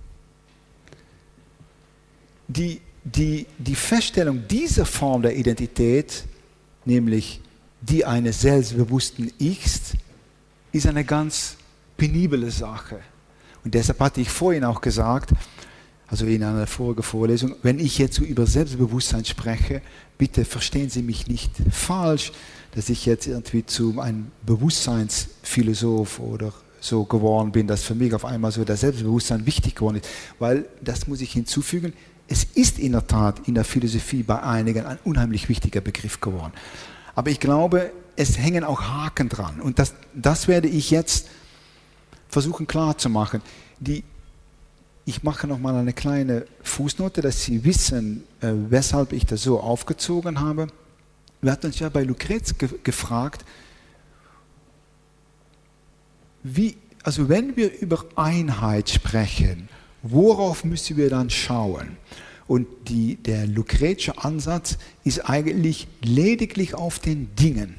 Die Feststellung dieser Form der Identität, nämlich die eines selbstbewussten Ichs, ist eine ganz penible Sache. Und deshalb hatte ich vorhin auch gesagt, also in einer vorigen Vorlesung, wenn ich jetzt so über Selbstbewusstsein spreche, bitte verstehen Sie mich nicht falsch, dass ich jetzt irgendwie zu einem Bewusstseinsphilosoph oder so geworden bin, dass für mich auf einmal so das Selbstbewusstsein wichtig geworden ist. Weil, das muss ich hinzufügen, es ist in der Tat in der Philosophie bei einigen ein unheimlich wichtiger Begriff geworden. Aber ich glaube, es hängen auch Haken dran. Und das werde ich jetzt versuchen klarzumachen. Ich mache nochmal eine kleine Fußnote, dass Sie wissen, weshalb ich das so aufgezogen habe. Wir hatten uns ja bei Lucrez gefragt, also wenn wir über Einheit sprechen, worauf müssen wir dann schauen? Und der lucretische Ansatz ist eigentlich lediglich auf den Dingen.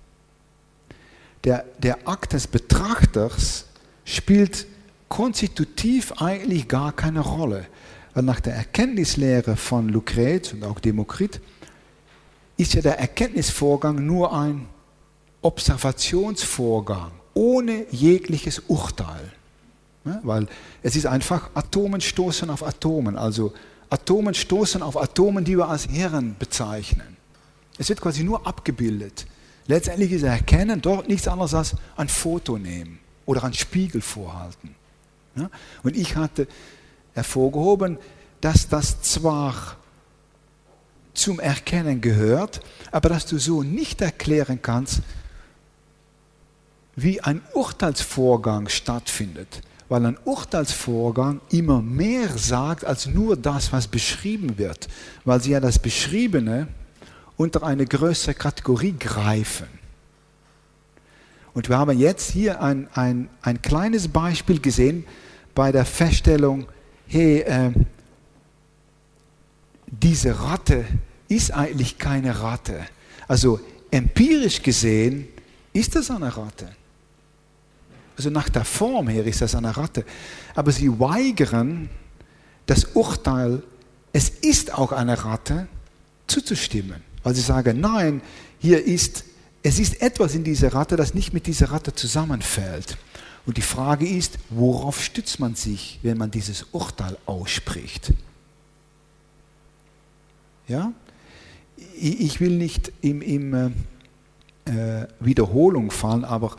Der Akt des Betrachters spielt konstitutiv eigentlich gar keine Rolle. Weil nach der Erkenntnislehre von Lucrez und auch Demokrit ist ja der Erkenntnisvorgang nur ein Observationsvorgang, ohne jegliches Urteil. Ja, weil es ist einfach Atomen stoßen auf Atomen, also Atomen stoßen auf Atomen, die wir als Hirn bezeichnen. Es wird quasi nur abgebildet. Letztendlich ist Erkennen dort nichts anderes als ein Foto nehmen oder einen Spiegel vorhalten. Ja? Und ich hatte hervorgehoben, dass das zwar zum Erkennen gehört, aber dass du so nicht erklären kannst, wie ein Urteilsvorgang stattfindet. Weil ein Urteilsvorgang immer mehr sagt als nur das, was beschrieben wird. Weil sie ja das Beschriebene unter eine größere Kategorie greifen. Und wir haben jetzt hier ein kleines Beispiel gesehen bei der Feststellung, hey, diese Ratte ist eigentlich keine Ratte. Also empirisch gesehen ist das eine Ratte. Also nach der Form her ist das eine Ratte. Aber sie weigern, das Urteil, es ist auch eine Ratte, zuzustimmen. Weil sie sagen, nein, es ist etwas in dieser Ratte, das nicht mit dieser Ratte zusammenfällt. Und die Frage ist, worauf stützt man sich, wenn man dieses Urteil ausspricht? Ja? Ich will nicht in Wiederholung fallen, aber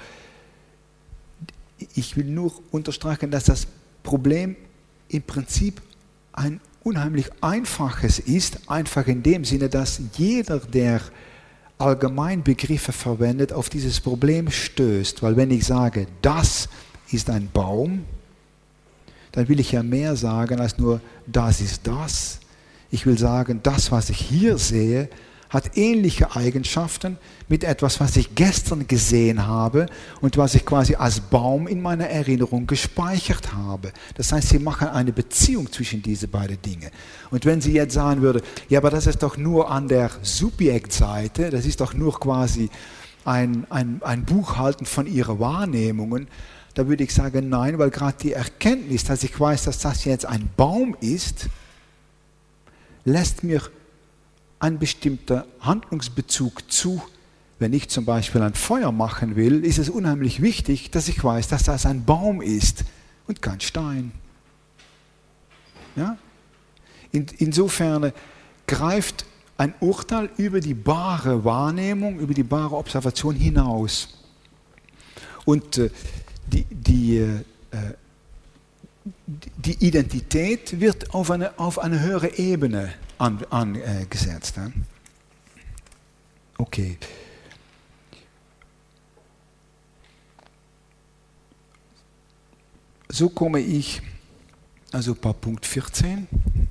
ich will nur unterstreichen, dass das Problem im Prinzip ein unheimlich einfaches ist, einfach in dem Sinne, dass jeder, der Allgemeinbegriffe verwendet, auf dieses Problem stößt. Weil wenn ich sage, das ist ein Baum, dann will ich ja mehr sagen als nur, das ist das. Ich will sagen, das, was ich hier sehe, hat ähnliche Eigenschaften mit etwas, was ich gestern gesehen habe und was ich quasi als Baum in meiner Erinnerung gespeichert habe. Das heißt, sie machen eine Beziehung zwischen diese beiden Dinge. Und wenn sie jetzt sagen würde, ja, aber das ist doch nur an der Subjektseite, das ist doch nur quasi ein Buchhalten von ihren Wahrnehmungen, da würde ich sagen, nein, weil gerade die Erkenntnis, dass ich weiß, dass das jetzt ein Baum ist, lässt mir ein bestimmter Handlungsbezug zu. Wenn ich zum Beispiel ein Feuer machen will, ist es unheimlich wichtig, dass ich weiß, dass das ein Baum ist und kein Stein. Ja? Insofern greift ein Urteil über die bare Wahrnehmung, über die bare Observation hinaus. Und die Identität wird auf eine höhere Ebene angesetzt. Okay. So komme ich also bei Punkt 14.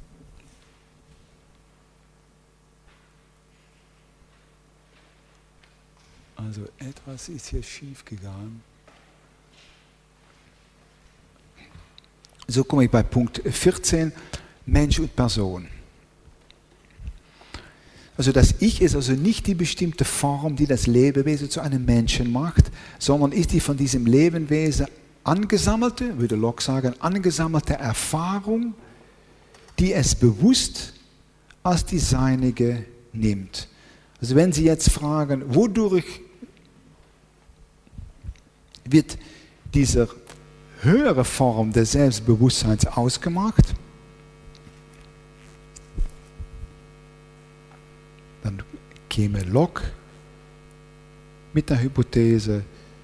Also etwas ist hier schief gegangen. So komme ich bei Punkt 14, Mensch und Person. Also das Ich ist also nicht die bestimmte Form, die das Lebewesen zu einem Menschen macht, sondern ist die von diesem Lebewesen angesammelte, würde Locke sagen, angesammelte Erfahrung, die es bewusst als die seinige nimmt. Also wenn Sie jetzt fragen, wodurch wird diese höhere Form des Selbstbewusstseins ausgemacht, dann käme Locke mit der Hypothese,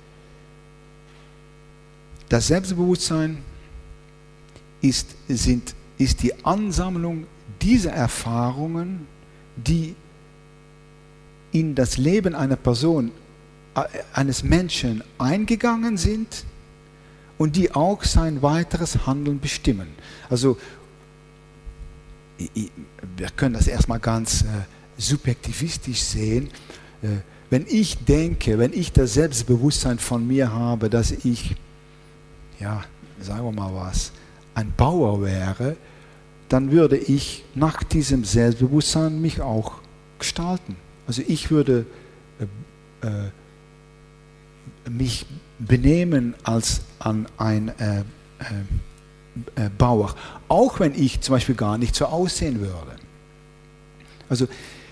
das Selbstbewusstsein ist die Ansammlung dieser Erfahrungen, die in das Leben einer Person, eines Menschen eingegangen sind und die auch sein weiteres Handeln bestimmen. Also wir können das erstmal ganz subjektivistisch sehen. Wenn ich denke, wenn ich das Selbstbewusstsein von mir habe, dass ich, ja, sagen wir mal was, ein Bauer wäre, dann würde ich nach diesem Selbstbewusstsein mich auch gestalten. Also ich würde mich benehmen als an ein Bauer, auch wenn ich zum Beispiel gar nicht so aussehen würde. Also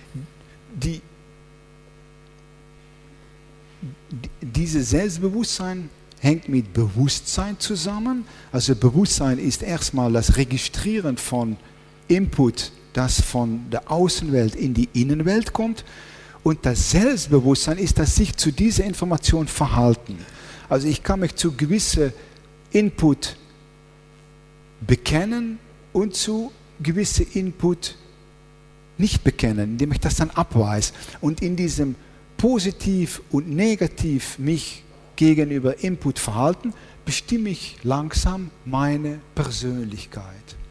dieses Selbstbewusstsein hängt mit Bewusstsein zusammen. Also Bewusstsein ist erstmal das Registrieren von Input, das von der Außenwelt in die Innenwelt kommt. Und das Selbstbewusstsein ist das sich zu dieser Information verhalten. Also ich kann mich zu gewissen Input bekennen und zu gewissen Input nicht bekennen, indem ich das dann abweise. Und in diesem positiv und negativ mich gegenüber Input verhalten, bestimme ich langsam meine Persönlichkeit.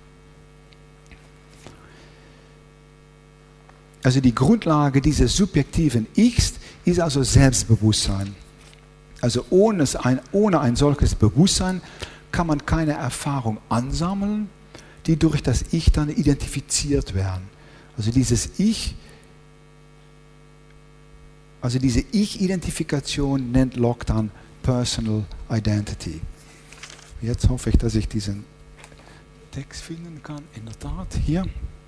Also die Grundlage dieses subjektiven Ichs ist also Selbstbewusstsein. Also ohne ein solches Bewusstsein kann man keine Erfahrung ansammeln, die durch das Ich dann identifiziert werden. Also dieses Ich, also diese Ich-Identifikation nennt Locke dann Personal Identity. Jetzt hoffe ich, dass ich diesen Text finden kann. In der Tat, hier.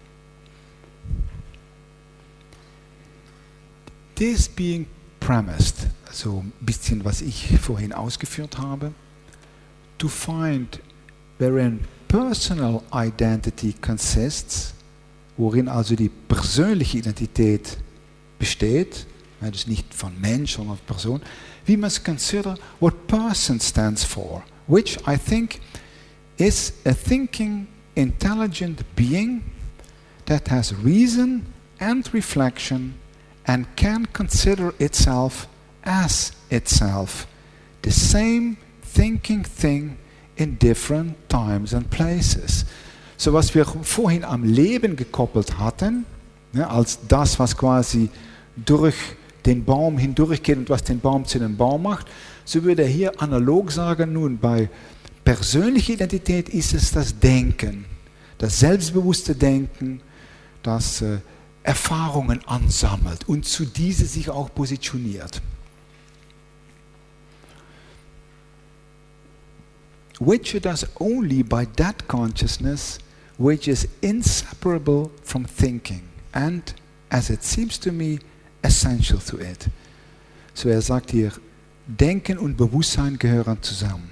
This being premised, also ein bisschen, was ich vorhin ausgeführt habe, to find wherein personal identity consists, worin also die persönliche Identität besteht, das ist nicht von Mensch, sondern von Person, we must consider what person stands for, which I think is a thinking, intelligent being that has reason and reflection and can consider itself as itself, the same thinking thing in different times and places. So was wir vorhin am Leben gekoppelt hatten, ja, als das, was quasi durch den Baum hindurchgeht und was den Baum zu einem Baum macht, so würde er hier analog sagen, nun bei persönlicher Identität ist es das Denken, das selbstbewusste Denken, das Erfahrungen ansammelt und zu diese sich auch positioniert. Which it does only by that consciousness which is inseparable from thinking and, as it seems to me, essential to it. So er sagt hier, Denken und Bewusstsein gehören zusammen.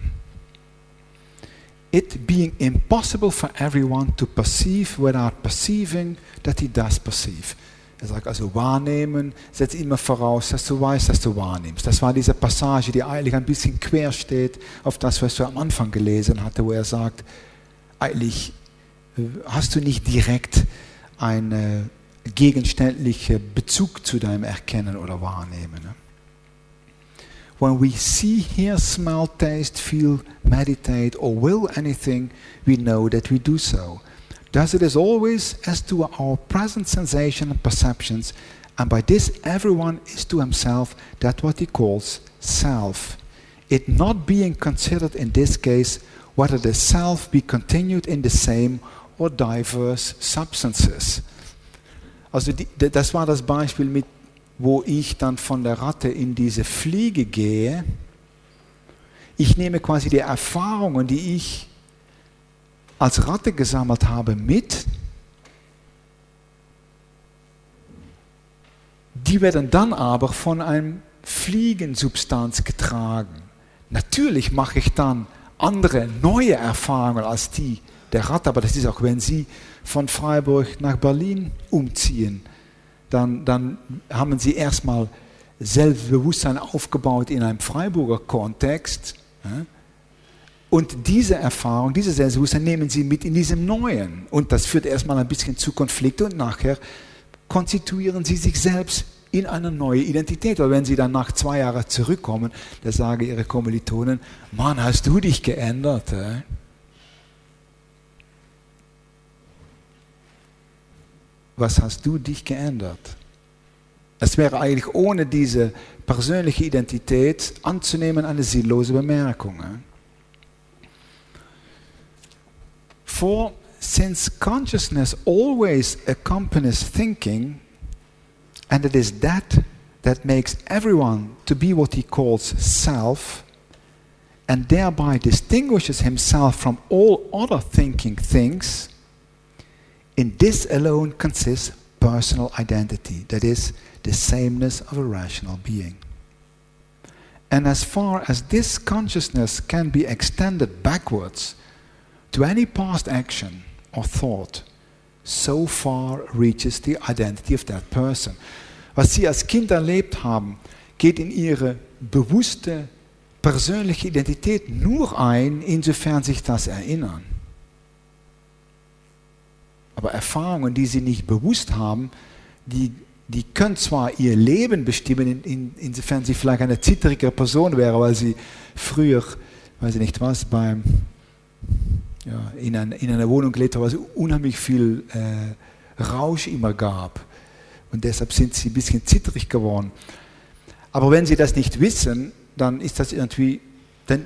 It being impossible for everyone to perceive without perceiving that he does perceive. Er sagt also, wahrnehmen setzt immer voraus, dass du weißt, dass du wahrnimmst. Das war diese Passage, die eigentlich ein bisschen quer steht auf das, was du am Anfang gelesen hatte, wo er sagt, eigentlich hast du nicht direkt einen gegenständlichen Bezug zu deinem Erkennen oder Wahrnehmen. When we see, hear, smell, taste, feel, meditate or will anything, we know that we do so. Thus it is always as to our present sensation and perceptions, and by this everyone is to himself that what he calls self. It not being considered in this case whether the self be continued in the same or diverse substances. Also das war das Beispiel mit, wo ich dann von der Ratte in diese Fliege gehe. Ich nehme quasi die Erfahrungen, die ich als Ratte gesammelt habe, mit. Die werden dann aber von einer Fliegensubstanz getragen. Natürlich mache ich dann andere, neue Erfahrungen als die der Ratte, aber das ist auch, wenn Sie von Freiburg nach Berlin umziehen, dann haben Sie erstmal Selbstbewusstsein aufgebaut in einem Freiburger Kontext. Ja? Und diese Erfahrung, dieses Selbstbewusstsein nehmen Sie mit in diesem Neuen. Und das führt erstmal ein bisschen zu Konflikten und nachher konstituieren Sie sich selbst in eine neue Identität. Weil wenn Sie dann nach 2 Jahren zurückkommen, da sagen Ihre Kommilitonen, Mann, hast du dich geändert? Was hast du dich geändert? Es wäre eigentlich ohne diese persönliche Identität anzunehmen eine sinnlose Bemerkung. Vor since consciousness always accompanies thinking, and it is that makes everyone to be what he calls self, and thereby distinguishes himself from all other thinking things, in this alone consists personal identity, that is, the sameness of a rational being. And as far as this consciousness can be extended backwards to any past action or thought, so far reaches the identity of that person. Was Sie als Kind erlebt haben, geht in Ihre bewusste persönliche Identität nur ein, insofern sich das erinnern. Aber Erfahrungen, die Sie nicht bewusst haben, die können zwar Ihr Leben bestimmen, insofern Sie vielleicht eine zittrige Person wäre, weil Sie früher, weiß ich nicht was, in einer Wohnung gelebt haben, wo es unheimlich viel Rausch immer gab. Und deshalb sind Sie ein bisschen zittrig geworden. Aber wenn Sie das nicht wissen, dann ist das irgendwie, dann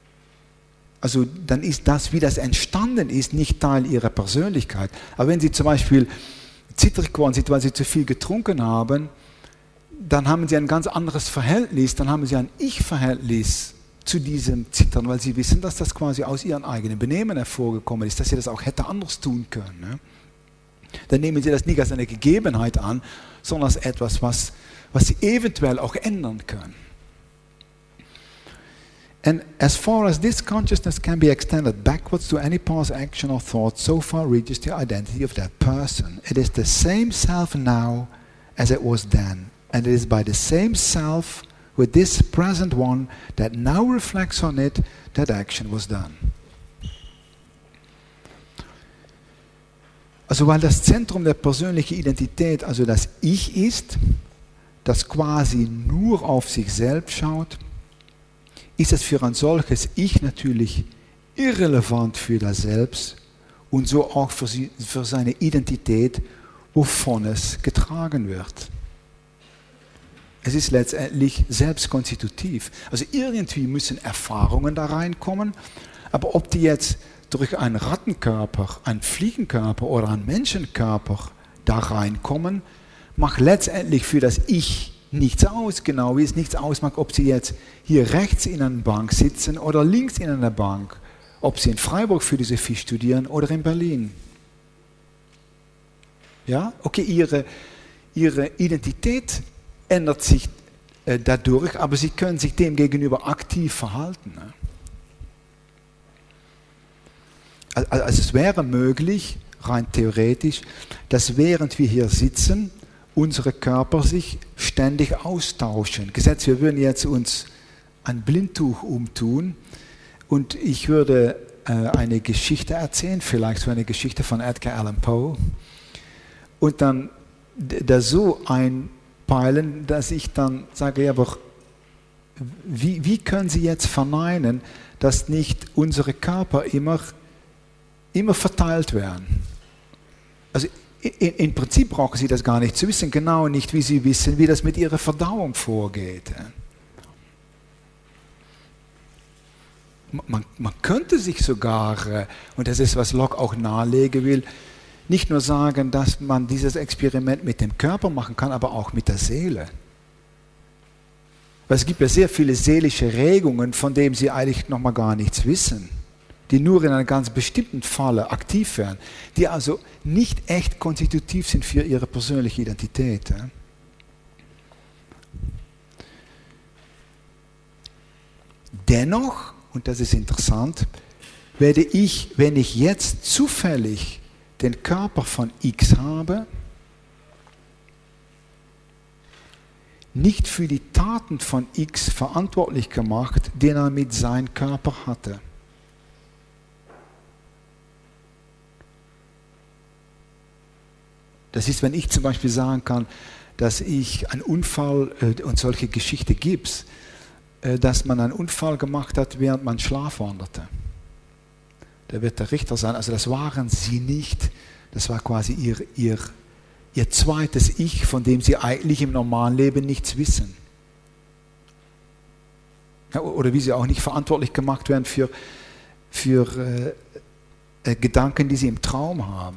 ist das, wie das entstanden ist, nicht Teil Ihrer Persönlichkeit. Aber wenn Sie zum Beispiel zittrig geworden sind, weil Sie zu viel getrunken haben, dann haben Sie ein ganz anderes Verhältnis, dann haben Sie ein Ich-Verhältnis zu diesem Zittern, weil Sie wissen, dass das quasi aus Ihrem eigenen Benehmen hervorgekommen ist, dass Sie das auch hätte anders tun können. Ne? Dann nehmen Sie das nicht als eine Gegebenheit an, sondern als etwas, was Sie eventuell auch ändern können. And as far as this consciousness can be extended backwards to any past action or thought, so far reaches the identity of that person. It is the same self now as it was then, and it is by the same self with this present one that now reflects on it that action was done. Also weil das Zentrum der persönlichen Identität, also das Ich ist, das quasi nur auf sich selbst schaut, ist es für ein solches Ich natürlich irrelevant für das Selbst und so auch für seine Identität, wovon es getragen wird. Es ist letztendlich selbstkonstitutiv. Also irgendwie müssen Erfahrungen da reinkommen, aber ob die jetzt durch einen Rattenkörper, einen Fliegenkörper oder einen Menschenkörper da reinkommen, macht letztendlich für das Ich nichts aus, genau wie es nichts ausmacht, ob Sie jetzt hier rechts in einer Bank sitzen oder links in einer Bank, ob Sie in Freiburg Philosophie studieren oder in Berlin. Ja, okay, Ihre Identität ändert sich dadurch, aber Sie können sich dem gegenüber aktiv verhalten. Ne? Also es wäre möglich, rein theoretisch, dass während wir hier sitzen, unsere Körper sich ständig austauschen. Gesetzt, wir würden jetzt uns ein Blindtuch umtun und ich würde eine Geschichte erzählen, vielleicht so eine Geschichte von Edgar Allan Poe und dann da so einpeilen, dass ich dann sage, ja, aber wie können Sie jetzt verneinen, dass nicht unsere Körper immer verteilt werden? Also im Prinzip brauchen Sie das gar nicht zu wissen, genau nicht, wie Sie wissen, wie das mit Ihrer Verdauung vorgeht. Man könnte sich sogar, und das ist, was Locke auch nahelegen will, nicht nur sagen, dass man dieses Experiment mit dem Körper machen kann, aber auch mit der Seele. Weil es gibt ja sehr viele seelische Regungen, von denen Sie eigentlich noch mal gar nichts wissen, die nur in einem ganz bestimmten Falle aktiv werden, die also nicht echt konstitutiv sind für Ihre persönliche Identität. Dennoch, und das ist interessant, werde ich, wenn ich jetzt zufällig den Körper von X habe, nicht für die Taten von X verantwortlich gemacht, den er mit seinem Körper hatte. Das ist, wenn ich zum Beispiel sagen kann, dass ich einen Unfall, und solche Geschichte gibt es, dass man einen Unfall gemacht hat, während man schlafwanderte. Da wird der Richter sagen, also das waren Sie nicht, das war quasi ihr zweites Ich, von dem Sie eigentlich im normalen Leben nichts wissen. Ja, oder wie Sie auch nicht verantwortlich gemacht werden für Gedanken, die Sie im Traum haben.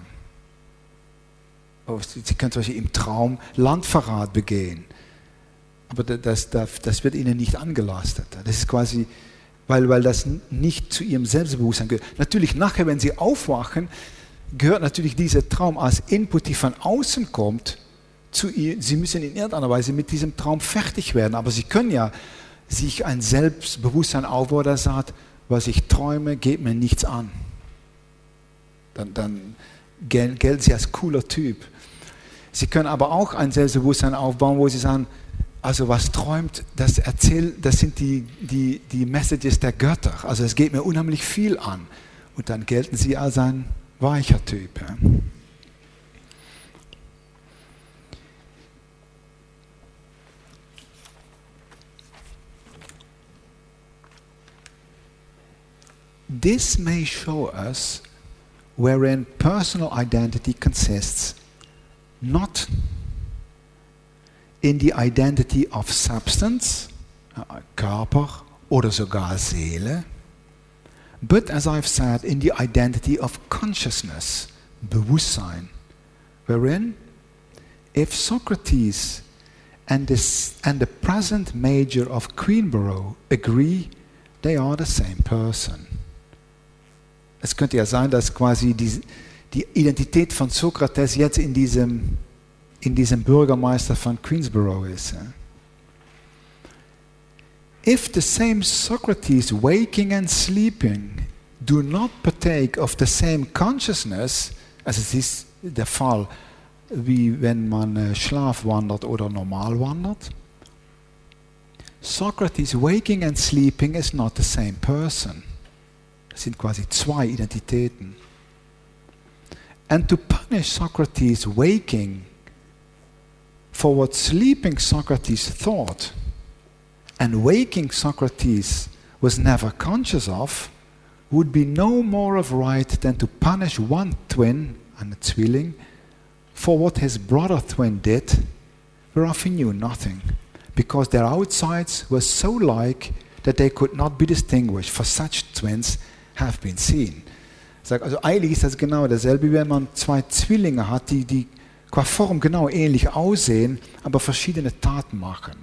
Sie können zum Beispiel im Traum Landverrat begehen. Aber das wird Ihnen nicht angelastet. Das ist quasi, weil das nicht zu Ihrem Selbstbewusstsein gehört. Natürlich nachher, wenn Sie aufwachen, gehört natürlich dieser Traum als Input, die von außen kommt, zu ihr. Sie müssen in irgendeiner Weise mit diesem Traum fertig werden. Aber Sie können ja sich ein Selbstbewusstsein aufbauen, das sagt, was ich träume, geht mir nichts an. Dann gelten Sie als cooler Typ. Sie können aber auch ein Selbstbewusstsein aufbauen, wo Sie sagen, also was träumt, das sind die Messages der Götter. Also es geht mir unheimlich viel an. Und dann gelten Sie als ein weicher Typ. Ja. This may show us wherein personal identity consists not in the identity of substance, Körper oder sogar Seele, but as I've said, in the identity of consciousness, Bewusstsein, wherein if Socrates and the present major of Queenborough agree, they are the same person. Es könnte ja sein, dass quasi die Identität von Sokrates jetzt in diesem Bürgermeister von Queensborough ist. Ja. If the same Socrates waking and sleeping do not partake of the same consciousness, also es ist der Fall, wie wenn man schlafwandert oder normal wandert, Socrates waking and sleeping is not the same person. Das sind quasi zwei Identitäten. And to punish Socrates waking for what sleeping Socrates thought and waking Socrates was never conscious of would be no more of right than to punish one twin, eine Zwilling, for what his brother twin did, whereof he knew nothing, because their outsides were so like that they could not be distinguished, for such twins have been seen. Also eigentlich ist das genau dasselbe, wie wenn man zwei Zwillinge hat, die qua Form genau ähnlich aussehen, aber verschiedene Taten machen.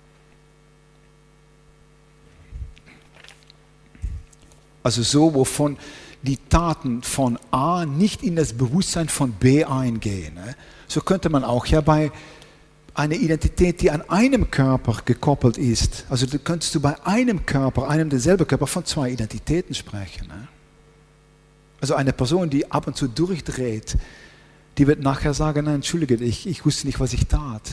Also so, wovon die Taten von A nicht in das Bewusstsein von B eingehen. So könnte man auch ja bei einer Identität, die an einem Körper gekoppelt ist, also da könntest du bei einem Körper, einem derselben Körper, von zwei Identitäten sprechen. Also eine Person, die ab und zu durchdreht, die wird nachher sagen, nein, entschuldige, ich wusste nicht, was ich tat.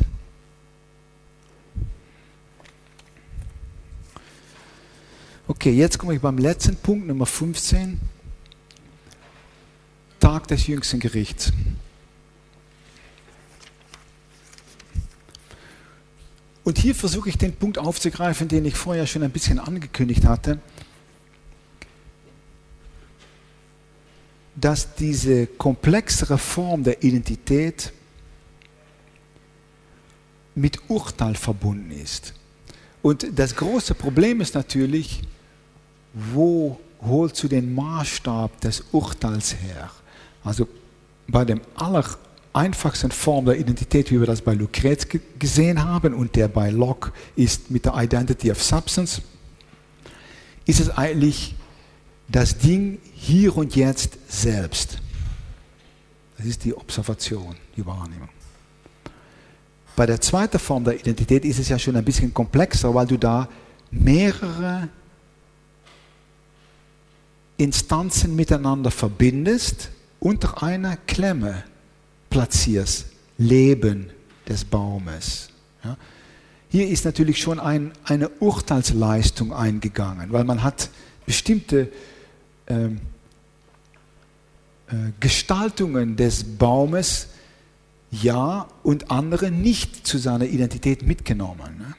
Okay, jetzt komme ich beim letzten Punkt, Nummer 15. Tag des jüngsten Gerichts. Und hier versuche ich den Punkt aufzugreifen, den ich vorher schon ein bisschen angekündigt hatte, dass diese komplexere Form der Identität mit Urteil verbunden ist. Und das große Problem ist natürlich, wo holst du den Maßstab des Urteils her? Also bei dem allereinfachsten Form der Identität, wie wir das bei Lucrez gesehen haben und der bei Locke ist mit der Identity of Substance, ist es eigentlich das Ding hier und jetzt selbst. Das ist die Observation, die Wahrnehmung. Bei der zweiten Form der Identität ist es ja schon ein bisschen komplexer, weil du da mehrere Instanzen miteinander verbindest, unter einer Klemme platzierst. Leben des Baumes. Ja. Hier ist natürlich schon eine Urteilsleistung eingegangen, weil man hat bestimmte Gestaltungen des Baumes ja und andere nicht zu seiner Identität mitgenommen.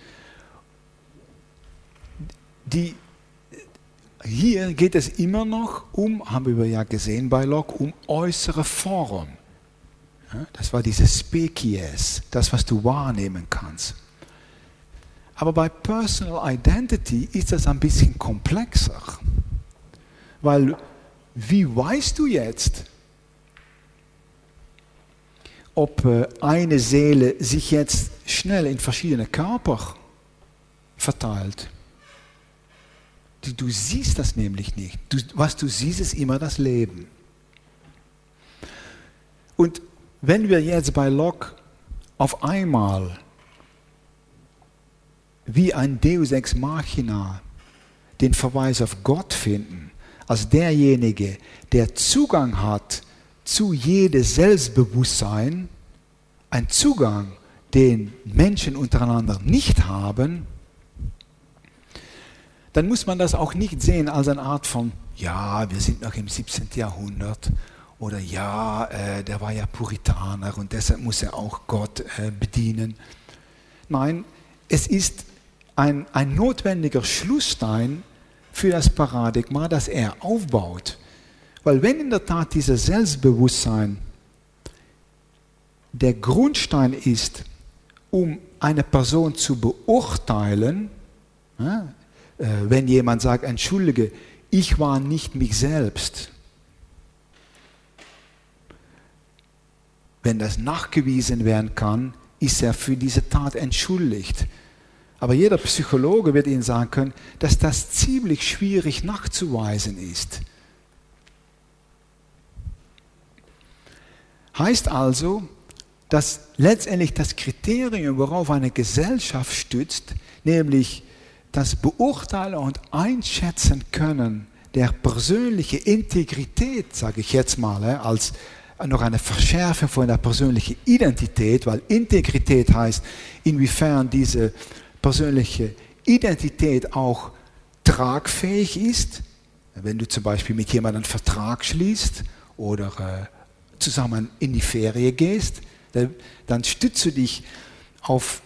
Hier geht es immer noch haben wir ja gesehen bei Locke, um äußere Form. Das war dieses Species, das, was du wahrnehmen kannst. Aber bei Personal Identity ist das ein bisschen komplexer, weil wie weißt du jetzt, ob eine Seele sich jetzt schnell in verschiedene Körper verteilt? Du siehst das nämlich nicht. Was du siehst, ist immer das Leben. Und wenn wir jetzt bei Locke auf einmal wie ein Deus ex machina den Verweis auf Gott finden, als derjenige, der Zugang hat zu jedem Selbstbewusstsein, ein Zugang, den Menschen untereinander nicht haben, dann muss man das auch nicht sehen als eine Art von, ja, wir sind noch im 17. Jahrhundert oder ja, der war ja Puritaner und deshalb muss er auch Gott bedienen. Nein, es ist ein notwendiger Schlussstein für das Paradigma, das er aufbaut. Weil wenn in der Tat dieses Selbstbewusstsein der Grundstein ist, um eine Person zu beurteilen, ja, wenn jemand sagt, entschuldige, ich war nicht mich selbst. Wenn das nachgewiesen werden kann, ist er für diese Tat entschuldigt. Aber jeder Psychologe wird Ihnen sagen können, dass das ziemlich schwierig nachzuweisen ist. Heißt also, dass letztendlich das Kriterium, worauf eine Gesellschaft stützt, nämlich das Beurteilen und Einschätzen können der persönlichen Integrität, sage ich jetzt mal, als noch eine Verschärfung von der persönlichen Identität, weil Integrität heißt, inwiefern diese persönliche Identität auch tragfähig ist. Wenn du zum Beispiel mit jemandem einen Vertrag schließt oder zusammen in die Ferie gehst, dann stützt du dich auf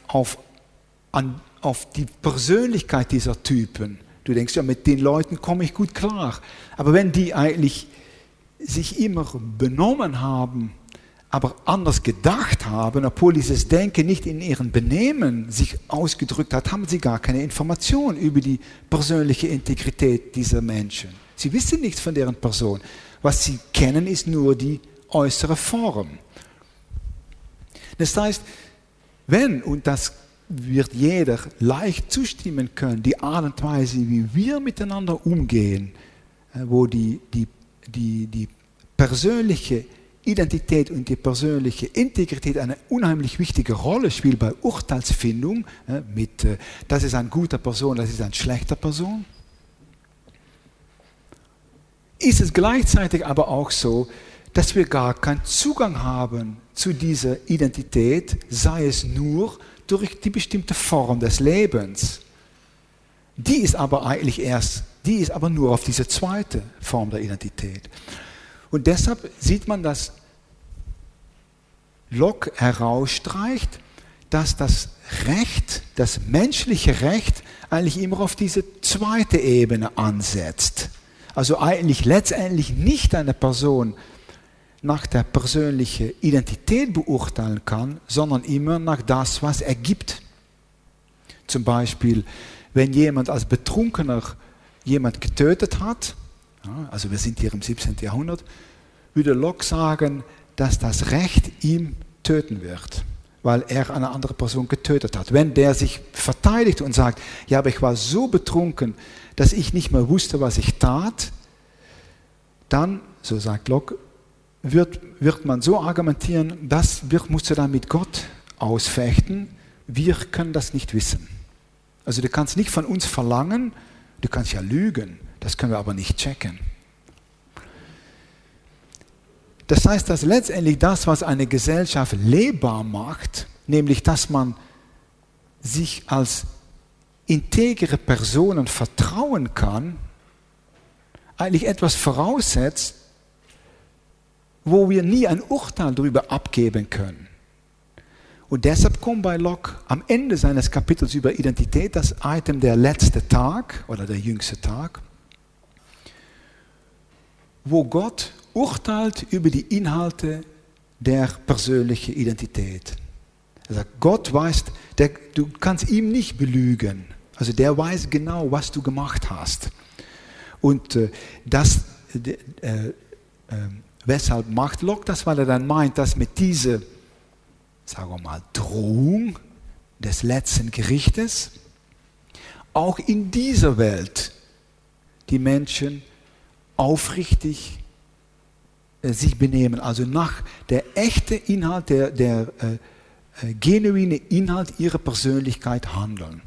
die Persönlichkeit dieser Typen. Du denkst, ja, mit den Leuten komme ich gut klar. Aber wenn die eigentlich sich immer benommen haben, aber anders gedacht haben, obwohl dieses Denken nicht in ihrem Benehmen sich ausgedrückt hat, haben sie gar keine Information über die persönliche Integrität dieser Menschen. Sie wissen nichts von deren Person. Was sie kennen, ist nur die äußere Form. Das heißt, wenn, und das wird jeder leicht zustimmen können, die Art und Weise, wie wir miteinander umgehen, wo die persönliche Identität und die persönliche Integrität eine unheimlich wichtige Rolle spielt bei Urteilsfindung, das ist eine gute Person, das ist eine schlechte Person, ist es gleichzeitig aber auch so, dass wir gar keinen Zugang haben zu dieser Identität, sei es nur durch die bestimmte Form des Lebens. Die ist aber nur auf diese zweite Form der Identität. Und deshalb sieht man, dass Locke herausstreicht, dass das Recht, das menschliche Recht eigentlich immer auf diese zweite Ebene ansetzt. Also eigentlich letztendlich nicht eine Person nach der persönlichen Identität beurteilen kann, sondern immer nach das, was er gibt. Zum Beispiel, wenn jemand als Betrunkener jemand getötet hat, also wir sind hier im 17. Jahrhundert, würde Locke sagen, dass das Recht ihm töten wird, weil er eine andere Person getötet hat. Wenn der sich verteidigt und sagt, ja, aber ich war so betrunken, dass ich nicht mehr wusste, was ich tat, dann, so sagt Locke, wird man so argumentieren, das musst du dann mit Gott ausfechten, wir können das nicht wissen. Also du kannst nicht von uns verlangen, du kannst ja lügen, das können wir aber nicht checken. Das heißt, dass letztendlich das, was eine Gesellschaft lebbar macht, nämlich dass man sich als integere Personen vertrauen kann, eigentlich etwas voraussetzt, wo wir nie ein Urteil darüber abgeben können. Und deshalb kommt bei Locke am Ende seines Kapitels über Identität das Item der letzte Tag oder der jüngste Tag, wo Gott urteilt über die Inhalte der persönlichen Identität. Er sagt, Gott weiß, du kannst ihm nicht belügen. Also der weiß genau, was du gemacht hast. Und das weshalb macht Locke das? Weil er dann meint, dass mit dieser, sagen wir mal, Drohung des letzten Gerichtes auch in dieser Welt die Menschen aufrichtig sich benehmen. Also nach der echte Inhalt, der genuine Inhalt ihrer Persönlichkeit handeln.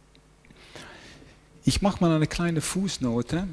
Ich mache mal eine kleine Fußnote,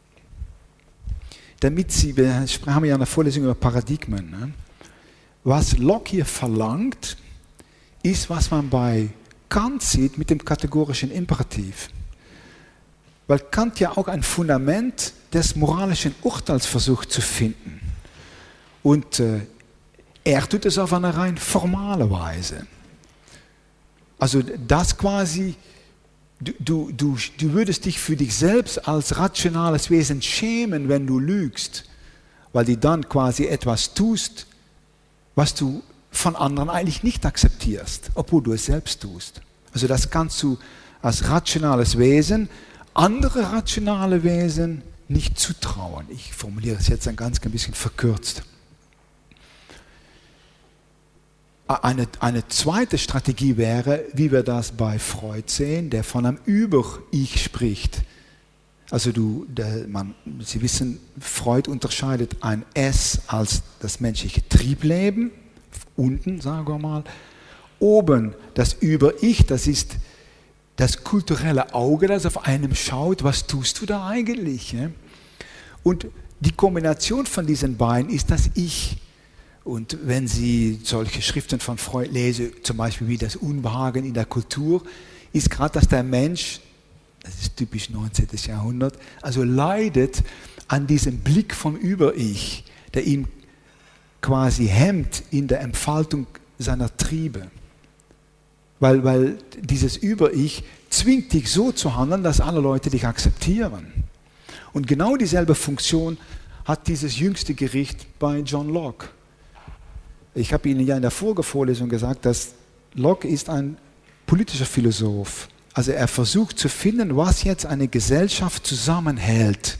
damit Sie, wir haben ja eine Vorlesung über Paradigmen. Ne? Was Locke hier verlangt, ist, was man bei Kant sieht mit dem kategorischen Imperativ. Weil Kant ja auch ein Fundament des moralischen Urteils versucht zu finden. Und er tut es auf eine rein formale Weise. Also das quasi, du würdest dich für dich selbst als rationales Wesen schämen, wenn du lügst, weil du dann quasi etwas tust, was du von anderen eigentlich nicht akzeptierst, obwohl du es selbst tust. Also das kannst du als rationales Wesen andere rationale Wesen nicht zutrauen. Ich formuliere es jetzt ein ganz bisschen verkürzt. Eine zweite Strategie wäre, wie wir das bei Freud sehen, der von einem Über-Ich spricht. Also Sie wissen, Freud unterscheidet ein S als das menschliche Triebleben, unten sagen wir mal, oben das Über-Ich, das ist das kulturelle Auge, das auf einem schaut, was tust du da eigentlich? Und die Kombination von diesen beiden ist das Ich. Und wenn Sie solche Schriften von Freud lesen, zum Beispiel wie das Unbehagen in der Kultur, ist gerade, dass der Mensch, das ist typisch 19. Jahrhundert, also leidet an diesem Blick vom Über-Ich, der ihn quasi hemmt in der Entfaltung seiner Triebe. Weil dieses Über-Ich zwingt dich so zu handeln, dass alle Leute dich akzeptieren. Und genau dieselbe Funktion hat dieses jüngste Gericht bei John Locke. Ich habe Ihnen ja in der Vorlesung gesagt, dass Locke ist ein politischer Philosoph. Also er versucht zu finden, was jetzt eine Gesellschaft zusammenhält.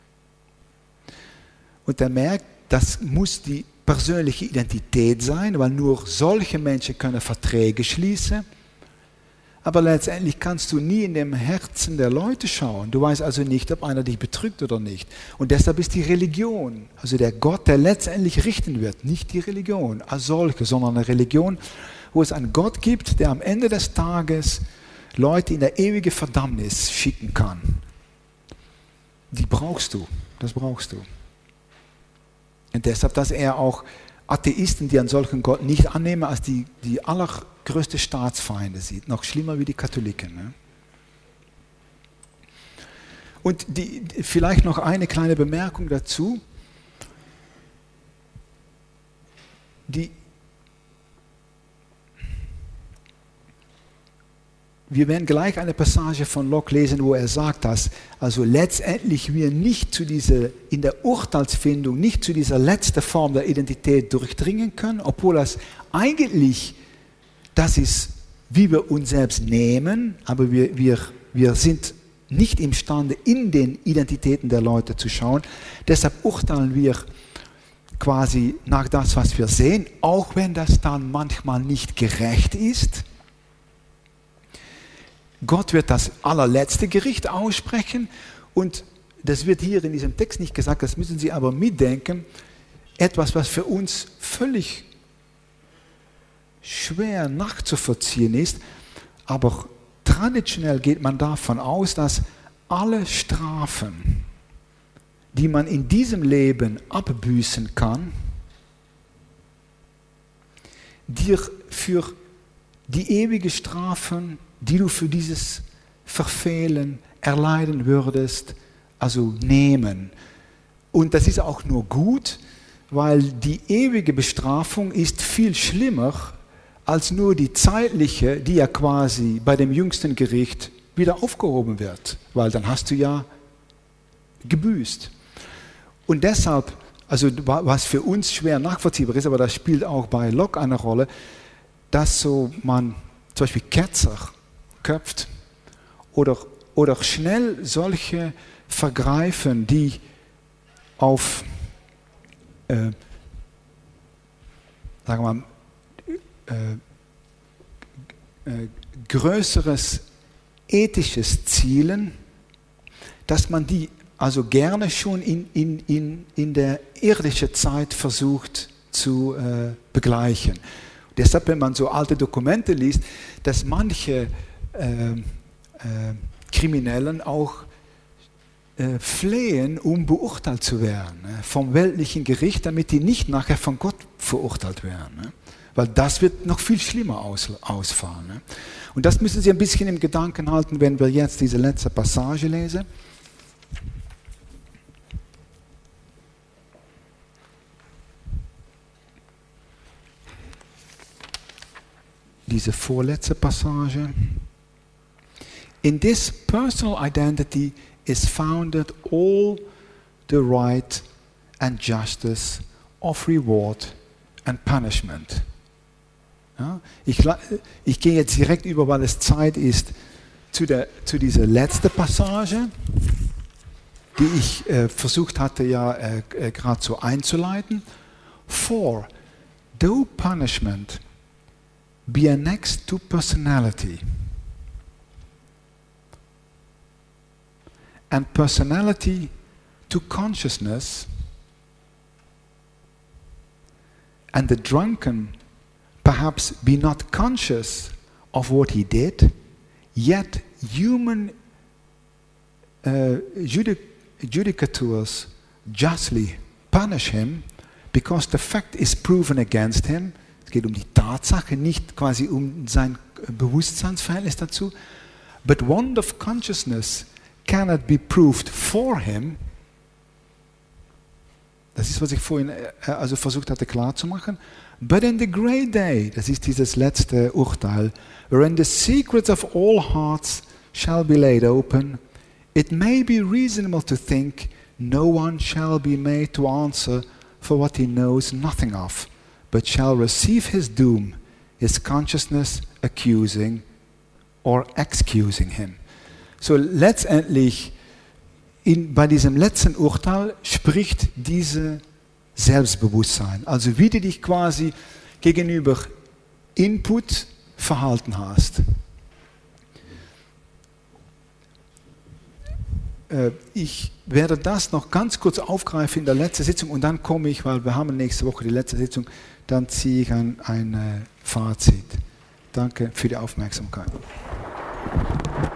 Und er merkt, das muss die persönliche Identität sein, weil nur solche Menschen können Verträge schließen. Aber letztendlich kannst du nie in dem Herzen der Leute schauen. Du weißt also nicht, ob einer dich betrügt oder nicht. Und deshalb ist die Religion, also der Gott, der letztendlich richten wird, nicht die Religion als solche, sondern eine Religion, wo es einen Gott gibt, der am Ende des Tages Leute in der ewige Verdammnis schicken kann. Die brauchst du, das brauchst du. Und deshalb, dass er auch Atheisten, die einen solchen Gott nicht annehmen, als die allergrößte Staatsfeinde sieht. Noch schlimmer wie die Katholiken. Ne? Und vielleicht noch eine kleine Bemerkung dazu. Wir werden gleich eine Passage von Locke lesen, wo er sagt, dass also letztendlich wir nicht in der Urteilsfindung nicht zu dieser letzten Form der Identität durchdringen können, obwohl das eigentlich das ist, wie wir uns selbst nehmen, aber wir sind nicht imstande, in den Identitäten der Leute zu schauen. Deshalb urteilen wir quasi nach das, was wir sehen, auch wenn das dann manchmal nicht gerecht ist. Gott wird das allerletzte Gericht aussprechen und das wird hier in diesem Text nicht gesagt, das müssen Sie aber mitdenken, etwas, was für uns völlig schwer nachzuvollziehen ist, aber traditionell geht man davon aus, dass alle Strafen, die man in diesem Leben abbüßen kann, dir für die ewige Strafen, die du für dieses Verfehlen erleiden würdest, also nehmen. Und das ist auch nur gut, weil die ewige Bestrafung ist viel schlimmer als nur die zeitliche, die ja quasi bei dem jüngsten Gericht wieder aufgehoben wird, weil dann hast du ja gebüßt. Und deshalb, also was für uns schwer nachvollziehbar ist, aber das spielt auch bei Locke eine Rolle, dass so man zum Beispiel Ketzer köpft oder schnell solche Vergreifen, die auf sagen wir mal, größeres ethisches Zielen, dass man die also gerne schon in der irdischen Zeit versucht zu begleichen. Deshalb, wenn man so alte Dokumente liest, dass manche Kriminellen auch flehen, um beurteilt zu werden vom weltlichen Gericht, damit die nicht nachher von Gott verurteilt werden. Weil das wird noch viel schlimmer ausfallen. Und das müssen Sie ein bisschen im Gedanken halten, wenn wir jetzt diese letzte Passage lesen. Diese vorletzte Passage. In this personal identity is founded all the right and justice of reward and punishment. Ja, ich gehe jetzt direkt über, weil es Zeit ist, zu dieser letzten Passage, die ich versucht hatte, gerade so einzuleiten. For, though punishment be annexed to personality, and personality to consciousness, and the drunken perhaps be not conscious of what he did, yet human judicators justly punish him because the fact is proven against him. Es geht um die Tatsache, nicht quasi um sein Bewusstseinsverhältnis dazu. But want of consciousness cannot be proved for him. Das ist, was ich vorhin also versucht hatte klarzumachen. But in the great day, das ist dieses letzte Urteil, wherein the secrets of all hearts shall be laid open, it may be reasonable to think no one shall be made to answer for what he knows nothing of, but shall receive his doom, his consciousness accusing or excusing him. So letztendlich, bei diesem letzten Urteil spricht diese Selbstbewusstsein. Also wie du dich quasi gegenüber Input verhalten hast. Ich werde das noch ganz kurz aufgreifen in der letzten Sitzung und dann komme ich, weil wir haben nächste Woche die letzte Sitzung, dann ziehe ich ein Fazit. Danke für die Aufmerksamkeit.